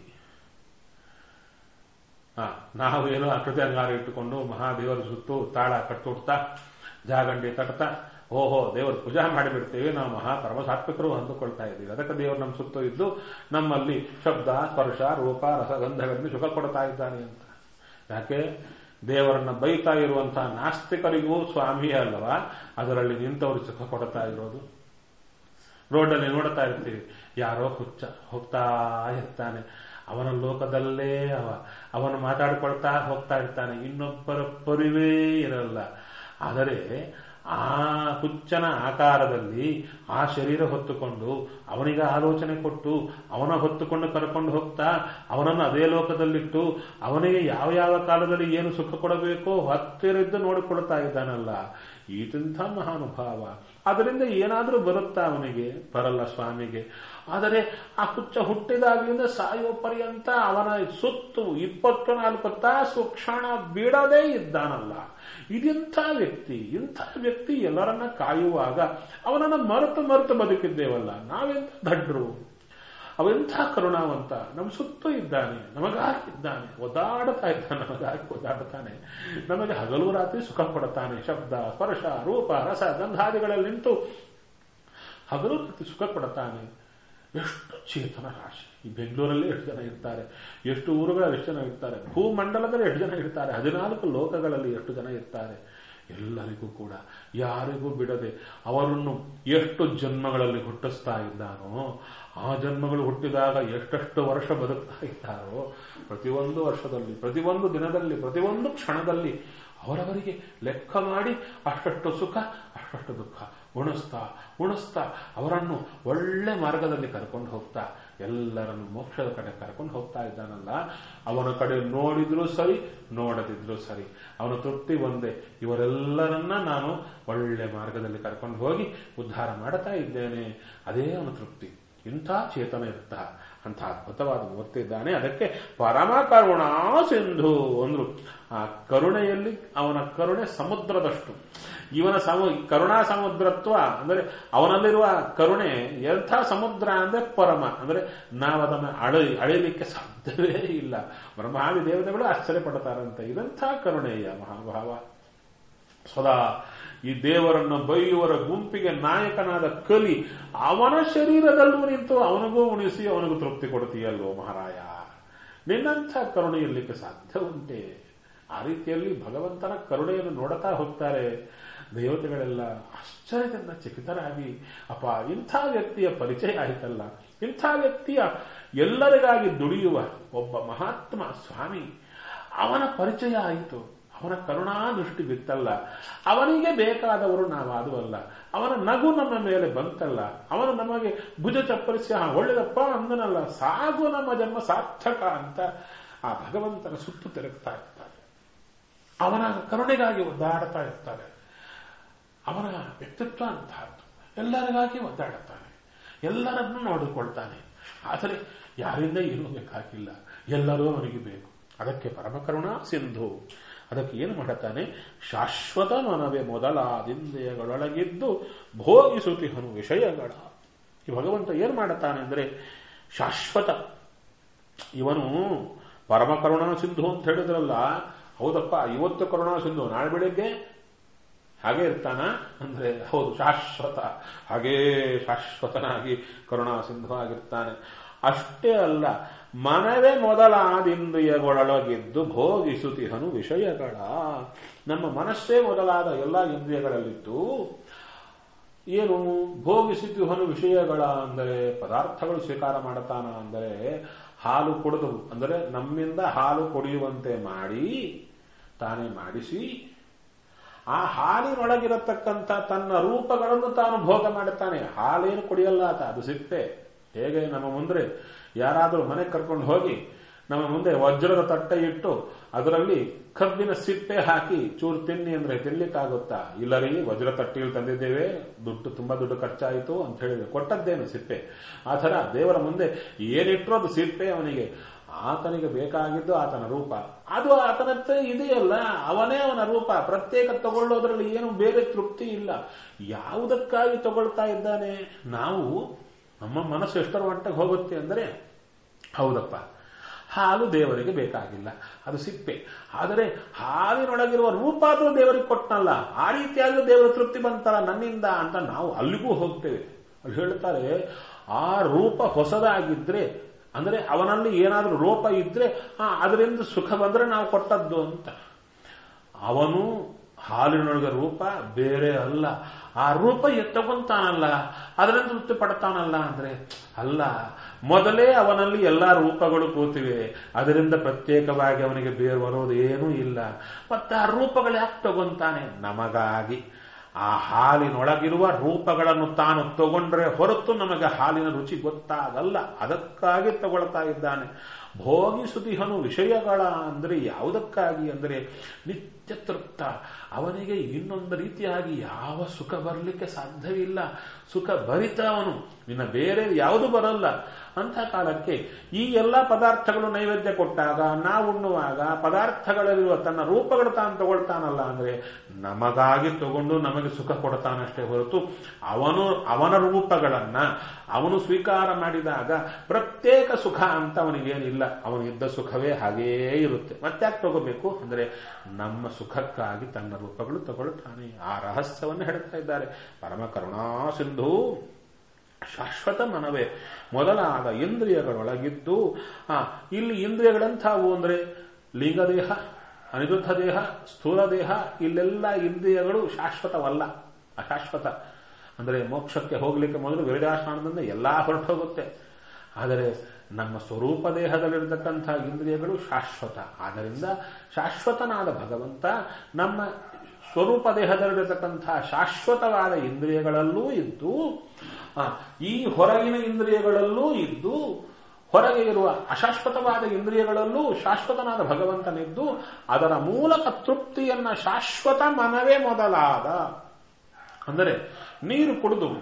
ನಾವು ಏನೋ ಆಕೃತಿ ಅಂಗಾರ ಇಟ್ಟುಕೊಂಡು ಮಹಾದೇವರ ಸುತ್ತು ತಾಳ ಕಟ್ಟುತ್ತಾ ಜಾಗಂಡಿ ತಟ್ತಾ ಓಹೋ ದೇವರು ಪೂಜಾ ಮಾಡಿಬಿಡ್ತೇವೆ, ನಾವು ಮಹಾಪರಮ ಸಾತ್ವಿಕರು ಅಂದುಕೊಳ್ತಾ ಇದ್ದೀವಿ. ಅದಕ್ಕೆ ದೇವರು ನಮ್ಮ ಸುತ್ತು ಇದ್ದು ನಮ್ಮಲ್ಲಿ ಶಬ್ದ, ಸ್ಪರ್ಶ, ರೂಪ, ರಸಗಂಧಗಳನ್ನು ಸುಖ ಕೊಡ್ತಾ ಇದ್ದಾನೆ ಅಂತ. ಯಾಕೆ? ದೇವರನ್ನ ಬೈತಾ ಇರುವಂತಹ ನಾಸ್ತಿಕರಿಗೂ ಸ್ವಾಮಿಯೇ ಅಲ್ಲವಾ ಅದರಲ್ಲಿ ನಿಂತವರು ಸುಖ ಕೊಡ್ತಾ ಇರೋದು. ರೋಡಲ್ಲಿ ನೋಡ್ತಾ ಇರ್ತೀವಿ, ಯಾರೋ ಹುಚ್ಚ ಹೋಗ್ತಾ ಇರ್ತಾನೆ, ಅವನ ಲೋಕದಲ್ಲೇ ಅವನು ಮಾತಾಡಿಕೊಳ್ತಾ ಹೋಗ್ತಾ ಇರ್ತಾನೆ, ಇನ್ನೊಬ್ಬರ ಪರಿವೇ ಇರಲ್ಲ. ಆದರೆ ಆ ಹುಚ್ಚನ ಆಕಾರದಲ್ಲಿ ಆ ಶರೀರ ಹೊತ್ತುಕೊಂಡು ಅವನಿಗೆ ಆಲೋಚನೆ ಕೊಟ್ಟು ಅವನ ಹೊತ್ತುಕೊಂಡು ಕರ್ಕೊಂಡು ಹೋಗ್ತಾ ಅವನನ್ನು ಅದೇ ಲೋಕದಲ್ಲಿಟ್ಟು ಅವನಿಗೆ ಯಾವ ಯಾವ ಕಾಲದಲ್ಲಿ ಏನು ಸುಖ ಕೊಡಬೇಕೋ ಹತ್ತಿರದ್ದು ನೋಡಿಕೊಡ್ತಾ ಇದ್ದಾನಲ್ಲ, ಈತಂಥ ಮಹಾನುಭಾವ. ಅದರಿಂದ ಏನಾದರೂ ಬರುತ್ತಾ ಅವನಿಗೆ? ಬರಲ್ಲ ಸ್ವಾಮಿಗೆ. ಆದರೆ ಆ ಹುಚ್ಚ ಹುಟ್ಟಿದಾಗಲಿಂದ ಸಾಯೋ ಪರ್ಯಂತ ಅವನ ಸುತ್ತು 24 ತಾಸು ಕ್ಷಣ ಬಿಡದೇ ಇದ್ದಾನಲ್ಲ. ಇದೆಂಥ ವ್ಯಕ್ತಿ! ಇಂಥ ವ್ಯಕ್ತಿ ಎಲ್ಲರನ್ನ ಕಾಯುವಾಗ ಅವನನ್ನು ಮರೆತು ಬದುಕಿದ್ದೇವಲ್ಲ, ನಾವೆಂಥ ದಡ್ರು! ಅವೆಂಥ ಕರುಣಾವಂತ, ನಮ್ಮ ಸುತ್ತು ಇದ್ದಾನೆ, ನಮಗಾಗಿದ್ದಾನೆ, ಒದ್ದಾಡ್ತಾ ಇದ್ದಾನೆ, ನಮಗಾಗಿ ಒದ್ದಾಡ್ತಾನೆ, ನಮಗೆ ಹಗಲು ರಾತ್ರಿ ಸುಖ ಕೊಡುತ್ತಾನೆ. ಶಬ್ದ, ಸ್ಪರ್ಶ, ರೂಪ, ರಸ, ಗಂಧಾದಿಗಳಲ್ಲಿ ನಿಂತು ಹಗಲು ರಾತ್ರಿ ಸುಖ ಕೊಡುತ್ತಾನೆ. ಎಷ್ಟು ಚೇತನ ರಾಶಿ! ಈ ಬೆಂಗಳೂರಲ್ಲಿ ಎಷ್ಟು ಜನ ಇರ್ತಾರೆ, ಎಷ್ಟು ಊರುಗಳಲ್ಲಿ ಎಷ್ಟು ಜನ ಇರ್ತಾರೆ, ಭೂಮಂಡಲದಲ್ಲಿ ಎಷ್ಟು ಜನ ಇರ್ತಾರೆ, 14 ಲೋಕಗಳಲ್ಲಿ ಎಷ್ಟು ಜನ ಇರ್ತಾರೆ. ಎಲ್ಲರಿಗೂ ಕೂಡ ಯಾರಿಗೂ ಬಿಡದೆ ಅವರನ್ನು ಎಷ್ಟು ಜನ್ಮಗಳಲ್ಲಿ ಹುಟ್ಟಿಸ್ತಾ ಇದ್ದಾನೋ, ಆ ಜನ್ಮಗಳು ಹುಟ್ಟಿದಾಗ ಎಷ್ಟೆಷ್ಟು ವರ್ಷ ಬದುಕ್ತಾ ಇದ್ದಾರೋ, ಪ್ರತಿಯೊಂದು ವರ್ಷದಲ್ಲಿ, ಪ್ರತಿಯೊಂದು ದಿನದಲ್ಲಿ, ಪ್ರತಿಯೊಂದು ಕ್ಷಣದಲ್ಲಿ ಅವರವರಿಗೆ ಲೆಕ್ಕ ಮಾಡಿ ಅಷ್ಟಷ್ಟು ಸುಖ ಅಷ್ಟು ದುಃಖ ಉಣಿಸ್ತಾ ಅವರನ್ನು ಒಳ್ಳೆ ಮಾರ್ಗದಲ್ಲಿ ಕರ್ಕೊಂಡು ಹೋಗ್ತಾ ಎಲ್ಲರನ್ನು ಮೋಕ್ಷದ ಕಡೆ ಕರ್ಕೊಂಡು ಹೋಗ್ತಾ ಇದ್ದಾನಲ್ಲ, ಅವನ ಕಡೆ ನೋಡಿದ್ರೂ ಸರಿ ನೋಡದಿದ್ರೂ ಸರಿ ಅವನ ತೃಪ್ತಿ ಒಂದೇ. ಇವರೆಲ್ಲರನ್ನ ನಾನು ಒಳ್ಳೆ ಮಾರ್ಗದಲ್ಲಿ ಕರ್ಕೊಂಡು ಹೋಗಿ ಉದ್ಧಾರ ಮಾಡ್ತಾ ಇದ್ದೇನೆ, ಅದೇ ಅವನ ತೃಪ್ತಿ. ಇಂಥ ಚೇತನ ಇರುತ್ತ ಅಂತ ಅದ್ಭುತವಾದ ಮೂರ್ತಿ ಇದ್ದಾನೆ. ಅದಕ್ಕೆ ಪರಮ ಕರುಣಾ ಸಿಂಧು ಅಂದ್ರು. ಆ ಕರುಣೆಯಲ್ಲಿ ಅವನ ಕರುಣೆ ಸಮುದ್ರದಷ್ಟು. ಇವನ ಕರುಣಾ ಸಮುದ್ರತ್ವ ಅಂದ್ರೆ ಅವನಲ್ಲಿರುವ ಕರುಣೆ ಎಂಥ ಸಮುದ್ರ ಅಂದ್ರೆ ಪರಮ, ಅಂದ್ರೆ ನಾವದನ್ನು ಅಳೆಯಲಿಕ್ಕೆ ಸಾಧ್ಯವೇ ಇಲ್ಲ. ಬ್ರಹ್ಮಾದಿ ದೇವತೆಗಳು ಆಶ್ಚರ್ಯ ಪಡ್ತಾರಂತೆ, ಇದಂಥ ಕರುಣೆಯ ಮಹಾಭಾವ. ಸದಾ ಈ ದೇವರನ್ನು ಬೈಯುವರ ಗುಂಪಿಗೆ ನಾಯಕನಾದ ಕಲಿ ಅವನ ಶರೀರದಲ್ಲೂ ನಿಂತು ಅವನಿಗೂ ಉಣಿಸಿ ಅವನಿಗೂ ತೃಪ್ತಿ ಕೊಡ್ತೀಯಲ್ವೋ ಮಹಾರಾಯ, ನಿನ್ನಂಥ ಕರುಣೆ ಇರಲಿಕ್ಕೆ ಸಾಧ್ಯ ಉಂಟೆ? ಆ ರೀತಿಯಲ್ಲಿ ಭಗವಂತನ ಕರುಣೆಯನ್ನು ನೋಡುತ್ತಾ ಹೋಗ್ತಾರೆ ದೇವತೆಗಳೆಲ್ಲ ಆಶ್ಚರ್ಯದಿಂದ ಚಕಿತರಾಗಿ, ಅಪ್ಪ ಇಂಥ ವ್ಯಕ್ತಿಯ ಪರಿಚಯ ಆಯಿತಲ್ಲ, ಇಂಥ ವ್ಯಕ್ತಿಯ ಎಲ್ಲರಿಗಾಗಿ ದುಡಿಯುವ ಒಬ್ಬ ಮಹಾತ್ಮ ಸ್ವಾಮಿ, ಅವನ ಪರಿಚಯ ಆಯಿತು, ಅವನ ಕರುಣಾ ದೃಷ್ಟಿ ಬಿತ್ತಲ್ಲ, ಅವನಿಗೆ ಬೇಕಾದವರು ನಾವಾದುವಲ್ಲ, ಅವನ ನಗು ನಮ್ಮ ಮೇಲೆ ಬಂತಲ್ಲ, ಅವನು ನಮಗೆ ಭುಜ ಚಪ್ಪರಿಸಿ ಒಳ್ಳೆದಪ್ಪ ಅಂದನಲ್ಲ, ಸಾಗು ನಮ್ಮ ಜನ್ಮ ಸಾರ್ಥಕ ಅಂತ ಆ ಭಗವಂತನ ಸುತ್ತು ತಿರುಗ್ತಾ ಇರ್ತಾರೆ. ಅವನ ಕರುಣೆಗಾಗಿ ಒದ್ದಾಡ್ತಾ ಇರ್ತಾರೆ. ಅವನ ವ್ಯಕ್ತಿತ್ವ ಅಂತಹದ್ದು, ಎಲ್ಲರಿಗಾಗಿ ಒದ್ದಾಡುತ್ತಾನೆ, ಎಲ್ಲರನ್ನೂ ನೋಡಿಕೊಳ್ತಾನೆ. ಆದರೆ ಯಾರಿಂದ ಏನೂ ಬೇಕಾಗಿಲ್ಲ, ಎಲ್ಲರೂ ಅವನಿಗೆ ಬೇಕು. ಅದಕ್ಕೆ ಪರಮಕರುಣಾ ಸಿಂಧು. ಅದಕ್ಕೆ ಏನು ಮಾಡುತ್ತಾನೆ? ಶಾಶ್ವತ ಮನವೇ ಮೊದಲಾದಿಂದೆಯಗಳೊಳಗಿದ್ದು ಭೋಗಿಸುತ್ತಿಹನು ವಿಷಯಗಳ. ಈ ಭಗವಂತ ಏನು ಮಾಡುತ್ತಾನೆ ಅಂದರೆ ಶಾಶ್ವತ. ಇವನು ಪರಮಕರುಣಾ ಸಿಂಧು ಅಂತ ಹೇಳಿದ್ರಲ್ಲ, ಹೌದಪ್ಪ ಇವತ್ತು ಕರುಣಾ ಸಿಂಧು, ನಾಳೆ ಬೆಳಿಗ್ಗೆ ಹಾಗೆ ಇರ್ತಾನ ಅಂದ್ರೆ ಹೌದು, ಶಾಶ್ವತ. ಹಾಗೇ ಶಾಶ್ವತನಾಗಿ ಕರುಣಾ ಸಿಂಧು ಆಗಿರ್ತಾನೆ. ಅಷ್ಟೇ ಅಲ್ಲ, ಮನವೇ ಮೊದಲಾದಿಂದ್ರಿಯಗಳೊಳಗಿದ್ದು ಭೋಗಿಸುತ್ತಿಹನು ವಿಷಯಗಳ. ನಮ್ಮ ಮನಸ್ಸೇ ಮೊದಲಾದ ಎಲ್ಲ ಇಂದ್ರಿಯಗಳಲ್ಲಿದ್ದು ಏನು ಭೋಗಿಸುತ್ತಿಹನು ವಿಷಯಗಳ ಅಂದರೆ ಪದಾರ್ಥಗಳು ಸ್ವೀಕಾರ ಮಾಡುತ್ತಾನ ಅಂದರೆ ಹಾಲು ಕುಡಿದು ಅಂದರೆ ನಮ್ಮಿಂದ ಹಾಲು ಕುಡಿಯುವಂತೆ ಮಾಡಿ ತಾನೇ ಮಾಡಿಸಿ ಆ ಹಾಲಿನೊಳಗಿರತಕ್ಕಂಥ ತನ್ನ ರೂಪಗಳನ್ನು ತಾನು ಭೋಗ ಮಾಡುತ್ತಾನೆ. ಹಾಲೇನು ಕುಡಿಯಲ್ಲ ಆತ, ಅದು ಸಿಪ್ಪೆ. ಹೇಗೆ ನಮ್ಮ ಮುಂದೆ ಯಾರಾದರೂ ಮನೆ ಕರ್ಕೊಂಡು ಹೋಗಿ ನಮ್ಮ ಮುಂದೆ ವಜ್ರದ ತಟ್ಟೆ ಇಟ್ಟು ಅದರಲ್ಲಿ ಕಬ್ಬಿನ ಸಿಪ್ಪೆ ಹಾಕಿ ಚೂರು ತಿನ್ನಿ ಅಂದ್ರೆ ತಿನ್ಲಿಕ್ಕಾಗುತ್ತಾ? ಇಲ್ಲರಿ, ವಜ್ರ ತಟ್ಟೆಯಲ್ಲಿ ತಂದಿದ್ದೇವೆ, ತುಂಬಾ ದುಡ್ಡು ಖರ್ಚಾಯಿತು ಅಂತ ಹೇಳಿದ್ರೆ ಕೊಟ್ಟದ್ದೇನು ಸಿಪ್ಪೆ. ಆ ಥರ ದೇವರ ಮುಂದೆ ಏನಿಟ್ಟರು ಅದು ಸಿಪ್ಪೆ. ಅವನಿಗೆ ಆತನಿಗೆ ಬೇಕಾಗಿದ್ದು ಆತನ ರೂಪ, ಅದು ಆತನತ್ತೆ ಇದೆಯಲ್ಲ, ಅವನೇ ಅವನ ರೂಪ. ಪ್ರತ್ಯೇಕ ತಗೊಳ್ಳೋದ್ರಲ್ಲಿ ಏನು ಬೇರೆ ತೃಪ್ತಿ ಇಲ್ಲ. ಯಾವುದಕ್ಕಾಗಿ ತಗೊಳ್ತಾ ಇದ್ದಾನೆ? ನಾವು ನಮ್ಮ ಮನಸ್ಸು ಎಷ್ಟರ ಮಟ್ಟಿಗೆ ಹೋಗುತ್ತೆ ಅಂದರೆ, ಹೌದಪ್ಪ ಹಾಲು ದೇವರಿಗೆ ಬೇಕಾಗಿಲ್ಲ, ಅದು ಸಿಪ್ಪೆ. ಆದರೆ ಹಾಲಿನೊಳಗಿರುವ ರೂಪ ಆದರೂ ದೇವರಿಗೆ ಕೊಟ್ಟನಲ್ಲ, ಆ ರೀತಿಯಾಗಿ ದೇವರ ತೃಪ್ತಿ ಬಂತಲ್ಲ ನನ್ನಿಂದ ಅಂತ ನಾವು ಅಲ್ಲಿಗೂ ಹೋಗ್ತೇವೆ. ಅಲ್ಲಿ ಹೇಳ್ತಾರೆ, ಆ ರೂಪ ಹೊಸದಾಗಿದ್ರೆ ಅಂದ್ರೆ ಅವನಲ್ಲಿ ಏನಾದರೂ ರೂಪ ಇದ್ರೆ ಅದರಿಂದ ಸುಖ ಬಂದ್ರೆ ನಾವು ಕೊಟ್ಟದ್ದು ಅಂತ. ಅವನು ಹಾಲಿನೊಳಗೆ ರೂಪ ಬೇರೆ ಅಲ್ಲ, ಆ ರೂಪ ಎತ್ತಕೊಂತಾನಲ್ಲ, ಅದರಿಂದ ತೃಪ್ತಿ ಪಡ್ತಾನಲ್ಲ ಅಂದ್ರೆ ಅಲ್ಲ. ಮೊದಲೇ ಅವನಲ್ಲಿ ಎಲ್ಲಾ ರೂಪಗಳು ಕೂತಿವೆ, ಅದರಿಂದ ಪ್ರತ್ಯೇಕವಾಗಿ ಅವನಿಗೆ ಬೇರೆ ಬರೋದು ಏನೂ ಇಲ್ಲ. ಮತ್ತೆ ಆ ರೂಪಗಳು ಯಾಕೆ ತಗೊಂತಾನೆ? ನಮಗಾಗಿ. ಆ ಹಾಲಿನೊಳಗಿರುವ ರೂಪಗಳನ್ನು ತಾನು ತಗೊಂಡ್ರೆ ಹೊರತು ನಮಗೆ ಹಾಲಿನ ರುಚಿ ಗೊತ್ತಾಗಲ್ಲ, ಅದಕ್ಕಾಗಿ ತಗೊಳ್ತಾ ಇದ್ದಾನೆ. ಭೋಗಿಸುತ್ತಿಹನು ವಿಷಯಗಳ ಅಂದ್ರೆ ಯಾವುದಕ್ಕಾಗಿ ಅಂದರೆ ನಿತ್ಯ ತೃಪ್ತ. ಅವನಿಗೆ ಇನ್ನೊಂದು ರೀತಿಯಾಗಿ ಯಾವ ಸುಖ ಬರಲಿಕ್ಕೆ ಸಾಧ್ಯವಿಲ್ಲ. ಸುಖ ಭರಿತ ಅವನು, ಇನ್ನು ಬೇರೆ ಯಾವುದು ಬರಲ್ಲ. ಅಂಥ ಕಾಲಕ್ಕೆ ಈ ಎಲ್ಲ ಪದಾರ್ಥಗಳು ನೈವೇದ್ಯ ಕೊಟ್ಟಾಗ ನಾವು ಉಣ್ಣುವಾಗ ಪದಾರ್ಥಗಳಲ್ಲಿರುವ ತನ್ನ ರೂಪಗಳು ತಾನು ತಗೊಳ್ತಾನಲ್ಲ ಅಂದ್ರೆ ನಮಗಾಗಿ ತಗೊಂಡು ನಮಗೆ ಸುಖ ಕೊಡ್ತಾನಷ್ಟೇ ಹೊರತು ಅವನ ರೂಪಗಳನ್ನ ಅವನು ಸ್ವೀಕಾರ ಮಾಡಿದಾಗ ಪ್ರತ್ಯೇಕ ಸುಖ ಅಂತ ಅವನಿಗೇನಿಲ್ಲ. ಅವನಿದ್ದ ಸುಖವೇ ಹಾಗೇ ಇರುತ್ತೆ. ಮತ್ತ್ಯಾಕೆ ತಗೋಬೇಕು ಅಂದ್ರೆ ನಮ್ಮ ಸುಖಕ್ಕಾಗಿ ತನ್ನ ರೂಪಗಳು ತಗೊಳ್ತಾನೆ. ಆ ರಹಸ್ಯವನ್ನು ಹೇಳ್ತಾ ಇದ್ದಾರೆ. ಪರಮ ಕರುಣಾ ಸಿಂಧು ಶಾಶ್ವತ ಮನವೇ ಮೊದಲಾದ ಇಂದ್ರಿಯಗಳೊಳಗಿದ್ದು. ಇಲ್ಲಿ ಇಂದ್ರಿಯಗಳಂಥವು ಅಂದ್ರೆ ಲಿಂಗದೇಹ, ಅನಿರುದ್ಧ ದೇಹ, ಸ್ಥೂಲ ದೇಹ, ಇಲ್ಲೆಲ್ಲ ಇಂದ್ರಿಯಗಳು ಶಾಶ್ವತವಲ್ಲ, ಅಶಾಶ್ವತ. ಅಂದರೆ ಮೋಕ್ಷಕ್ಕೆ ಹೋಗ್ಲಿಕ್ಕೆ ಮೊದಲು ವಿರಜಾಸ್ನಾನದಿಂದ ಎಲ್ಲಾ ಹೊರಟೋಗುತ್ತೆ. ಆದರೆ ನಮ್ಮ ಸ್ವರೂಪ ದೇಹದಲ್ಲಿರತಕ್ಕಂಥ ಇಂದ್ರಿಯಗಳು ಶಾಶ್ವತ. ಆದ್ದರಿಂದ ಶಾಶ್ವತನಾದ ಭಗವಂತ ನಮ್ಮ ಸ್ವರೂಪ ದೇಹದಲ್ಲಿರತಕ್ಕಂತಹ ಶಾಶ್ವತವಾದ ಇಂದ್ರಿಯಗಳಲ್ಲೂ ಇದ್ದು ಈ ಹೊರಗಿನ ಇಂದ್ರಿಯಗಳಲ್ಲೂ ಇದ್ದು ಹೊರಗೆ ಇರುವ ಅಶಾಶ್ವತವಾದ ಇಂದ್ರಿಯಗಳಲ್ಲೂ ಶಾಶ್ವತನಾದ ಭಗವಂತನಿದ್ದು ಅದರ ಮೂಲಕ ತೃಪ್ತಿಯನ್ನ ಶಾಶ್ವತ ಮನವೇ ಮೊದಲಾದ. ಅಂದರೆ ನೀರು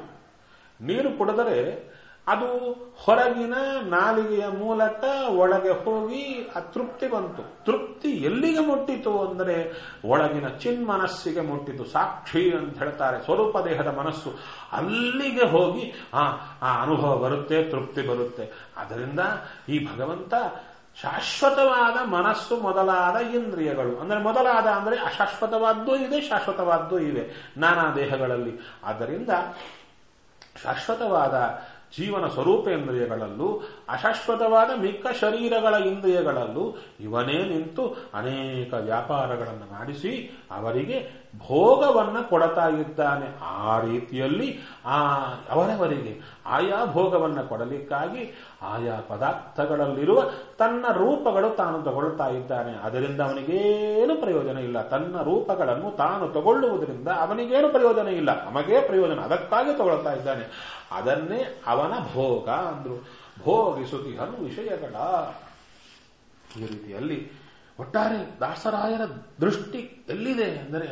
ಕುಡಿದರೆ ಅದು ಹೊರಗಿನ ನಾಲಿಗೆಯ ಮೂಲಕ ಒಳಗೆ ಹೋಗಿ ಆ ತೃಪ್ತಿ ಬಂತು. ತೃಪ್ತಿ ಎಲ್ಲಿಗೆ ಮುಟ್ಟಿತು ಅಂದರೆ ಒಳಗಿನ ಚಿನ್ಮನಸ್ಸಿಗೆ ಮುಟ್ಟಿತು. ಸಾಕ್ಷಿ ಅಂತ ಹೇಳ್ತಾರೆ, ಸ್ವರೂಪ ದೇಹದ ಮನಸ್ಸು ಅಲ್ಲಿಗೆ ಹೋಗಿ ಆ ಅನುಭವ ಬರುತ್ತೆ, ತೃಪ್ತಿ ಬರುತ್ತೆ. ಅದರಿಂದ ಈ ಭಗವಂತ ಶಾಶ್ವತವಾದ ಮನಸ್ಸು ಮೊದಲಾದ ಇಂದ್ರಿಯಗಳು ಮೊದಲಾದ ಅಂದರೆ ಅಶಾಶ್ವತವಾದ್ದೂ ಇದೆ, ಶಾಶ್ವತವಾದ್ದೂ ಇವೆ ನಾನಾ ದೇಹಗಳಲ್ಲಿ. ಆದ್ದರಿಂದ ಶಾಶ್ವತವಾದ ಜೀವನ ಸ್ವರೂಪೇಂದ್ರಿಯಗಳಲ್ಲೂ ಅಶಾಶ್ವತವಾದ ಮಿಕ್ಕ ಶರೀರಗಳ ಇಂದ್ರಿಯಗಳಲ್ಲೂ ಇವನೇ ನಿಂತು ಅನೇಕ ವ್ಯಾಪಾರಗಳನ್ನು ಮಾಡಿಸಿ ಅವರಿಗೆ ಭೋಗವನ್ನ ಕೊಡ್ತಾ ಇದ್ದಾನೆ. ಆ ರೀತಿಯಲ್ಲಿ ಅವರವರಿಗೆ ಆಯಾ ಭೋಗವನ್ನ ಕೊಡಲಿಕ್ಕಾಗಿ ಆಯಾ ಪದಾರ್ಥಗಳಲ್ಲಿರುವ ತನ್ನ ರೂಪಗಳು ತಾನು ತಗೊಳ್ತಾ ಇದ್ದಾನೆ. ಅದರಿಂದ ಅವನಿಗೇನು ಪ್ರಯೋಜನ ಇಲ್ಲ. ತನ್ನ ರೂಪಗಳನ್ನು ತಾನು ತಗೊಳ್ಳುವುದರಿಂದ ಅವನಿಗೇನು ಪ್ರಯೋಜನ ಇಲ್ಲ, ನಮಗೇ ಪ್ರಯೋಜನ. ಅದಕ್ಕಾಗಿ ತಗೊಳ್ತಾ ಇದ್ದಾನೆ. ಅದನ್ನೇ ಅವನ ಭೋಗ ಅಂದ್ರು. ಭೋಗಿಸುತ್ತಿಹನು ವಿಷಯಗಳ. ಈ ರೀತಿಯಲ್ಲಿ ಒಟ್ಟಾರೆ ದಾಸರಾಯರ ದೃಷ್ಟಿ ಎಲ್ಲಿದೆ ಅಂದರೆ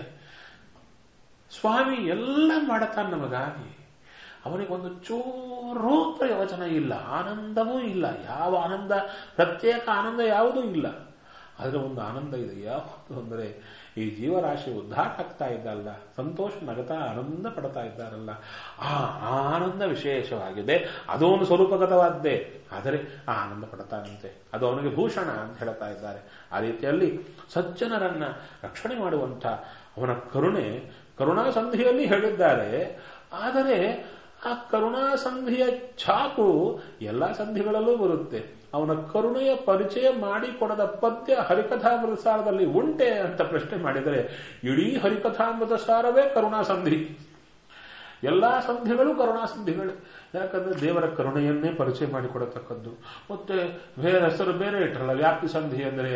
ಸ್ವಾಮಿ ಎಲ್ಲ ಮಾಡುತ್ತಾನೆ ನಮಗಾಗಿ. ಅವನಿಗೊಂದು ಚೂರೂ ಪ್ರಯೋಜನ ಇಲ್ಲ, ಆನಂದವೂ ಇಲ್ಲ. ಯಾವ ಆನಂದ, ಪ್ರತ್ಯೇಕ ಆನಂದ ಯಾವುದೂ ಇಲ್ಲ. ಆದರೆ ಒಂದು ಆನಂದ ಇದೆ. ಯಾವುದು ಅಂದರೆ ಈ ಜೀವರಾಶಿ ಉದ್ಧಾರ ಆಗ್ತಾ ಇದ್ದಲ್ಲ, ಸಂತೋಷ ನಗತಾ ಆನಂದ ಪಡ್ತಾ ಇದ್ದಾರಲ್ಲ, ಆ ಆನಂದ ವಿಶೇಷವಾಗಿದೆ. ಅದೊಂದು ಸ್ವರೂಪಗತವಾದ್ದೇ, ಆದರೆ ಆ ಆನಂದ ಪಡ್ತಾನಂತೆ. ಅದು ಅವನಿಗೆ ಭೂಷಣ ಅಂತ ಹೇಳ್ತಾ ಇದ್ದಾರೆ. ಆ ರೀತಿಯಲ್ಲಿ ಸಜ್ಜನರನ್ನ ರಕ್ಷಣೆ ಮಾಡುವಂಥ ಅವನ ಕರುಣಾಸಂಧಿಯಲ್ಲಿ ಹೇಳಿದ್ದಾರೆ. ಆದರೆ ಆ ಕರುಣಾಸಂಧಿಯ ಛಾಪು ಎಲ್ಲ ಸಂಧಿಗಳಲ್ಲೂ ಬರುತ್ತೆ. ಅವನ ಕರುಣೆಯ ಪರಿಚಯ ಮಾಡಿಕೊಡದ ಪದ್ಯ ಹರಿಕಥಾಮೃತ ಸಾರದಲ್ಲಿ ಉಂಟೆ ಅಂತ ಪ್ರಶ್ನೆ ಮಾಡಿದರೆ ಇಡೀ ಹರಿಕಥಾಮೃತ ಸಾರವೇ ಕರುಣಾಸಂಧಿ. ಎಲ್ಲಾ ಸಂಧಿಗಳು ಕರುಣಾಸಂಧಿಗಳೇ. ಯಾಕಂದ್ರೆ ದೇವರ ಕರುಣೆಯನ್ನೇ ಪರಿಚಯ ಮಾಡಿಕೊಡತಕ್ಕದ್ದು. ಮತ್ತೆ ಬೇರೆ ಹೆಸರು ಬೇರೆ ಇಟ್ಟರಲ್ಲ, ವ್ಯಾಪ್ತಿ ಸಂಧಿ ಅಂದರೆ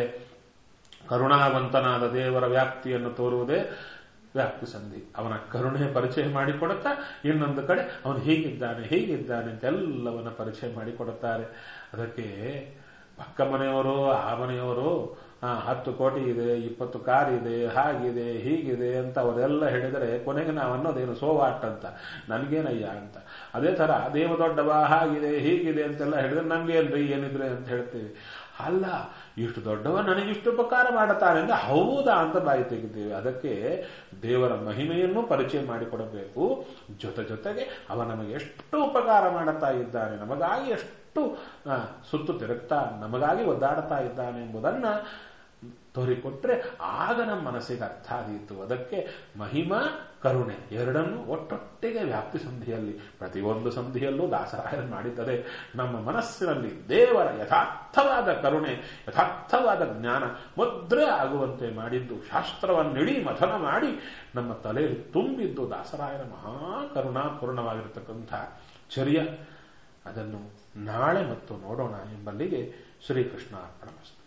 ಕರುಣಾವಂತನಾದ ದೇವರ ವ್ಯಾಪ್ತಿಯನ್ನು ತೋರುವುದೇ ವ್ಯಾಪ್ತಿ ಸಂಧಿ. ಅವನ ಕರುಣೆ ಪರಿಚಯ ಮಾಡಿಕೊಡುತ್ತಾ ಇನ್ನೊಂದು ಕಡೆ ಅವನು ಹೀಗಿದ್ದಾನೆ ಅಂತ ಎಲ್ಲವನ್ನ ಪರಿಚಯ ಮಾಡಿಕೊಡುತ್ತಾರೆ. ಅದಕ್ಕೆ ಪಕ್ಕ ಮನೆಯವರು, ಆ ಮನೆಯವರು 10 ಕೋಟಿ ಇದೆ, 20 ಕಾರ್ ಇದೆ, ಹಾಗಿದೆ ಹೀಗಿದೆ ಅಂತ ಅವರೆಲ್ಲ ಹೇಳಿದರೆ ಕೊನೆಗೆ ನಾವು ಅನ್ನೋದೇನು ಸೋವಾಟ್ ಅಂತ, ನನ್ಗೇನಯ್ಯ ಅಂತ. ಅದೇ ತರ ದೇವ ದೊಡ್ಡವ, ಹಾಗಿದೆ ಹೀಗಿದೆ ಅಂತೆಲ್ಲ ಹೇಳಿದ್ರೆ ನಮ್ಗೇನ್ರಿ ಏನಿದ್ರೆ ಅಂತ ಹೇಳ್ತೀವಿ. ಅಲ್ಲ, ಇಷ್ಟು ದೊಡ್ಡವ ನನಗಿಷ್ಟು ಉಪಕಾರ ಮಾಡುತ್ತಾರೆ ಅಂದ್ರೆ ಹೌದಾ ಅಂತ ಬಾಯಿ ತೆಗಿದ್ದೇವೆ. ಅದಕ್ಕೆ ದೇವರ ಮಹಿಮೆಯನ್ನು ಪರಿಚಯ ಮಾಡಿಕೊಡಬೇಕು. ಜೊತೆಗೆ ಅವ ನಮಗೆ ಎಷ್ಟು ಉಪಕಾರ ಮಾಡುತ್ತಾ ಇದ್ದಾನೆ, ನಮಗಾಗಿ ಎಷ್ಟು ಸುತ್ತು ತಿರುಗ್ತಾ ನಮಗಾಗಿ ಒದ್ದಾಡುತ್ತಾ ಇದ್ದಾನೆ ಎಂಬುದನ್ನ ತೋರಿಕೊಟ್ರೆ ಆಗ ನಮ್ಮ ಮನಸ್ಸಿಗೆ ಅರ್ಥ ಆದೀತು. ಅದಕ್ಕೆ ಮಹಿಮಾ ಕರುಣೆ ಎರಡನ್ನೂ ಒಟ್ಟೊಟ್ಟಿಗೆ ವ್ಯಾಪ್ತಿ ಸಂಧಿಯಲ್ಲಿ ಪ್ರತಿಯೊಂದು ಸಂಧಿಯಲ್ಲೂ ದಾಸರಾಯರು ಮಾಡಿದ್ದರೆ ನಮ್ಮ ಮನಸ್ಸಿನಲ್ಲಿ ದೇವರ ಯಥಾರ್ಥವಾದ ಕರುಣೆ, ಯಥಾರ್ಥವಾದ ಜ್ಞಾನ ಮುದ್ರೆ ಆಗುವಂತೆ ಮಾಡಿದ್ದು, ಶಾಸ್ತ್ರವನ್ನಿಡೀ ಮಥನ ಮಾಡಿ ನಮ್ಮ ತಲೆಯಲ್ಲಿ ತುಂಬಿದ್ದು ದಾಸರಾಯರ ಮಹಾಕರುಣಾಪೂರ್ಣವಾಗಿರತಕ್ಕಂಥ ಚರ್ಯ. ಅದನ್ನು ನಾಳೆ ಮತ್ತು ನೋಡೋಣ ಎಂಬಲ್ಲಿಗೆ ಶ್ರೀಕೃಷ್ಣ ಅರ್ಪಣಮಸ್ತು.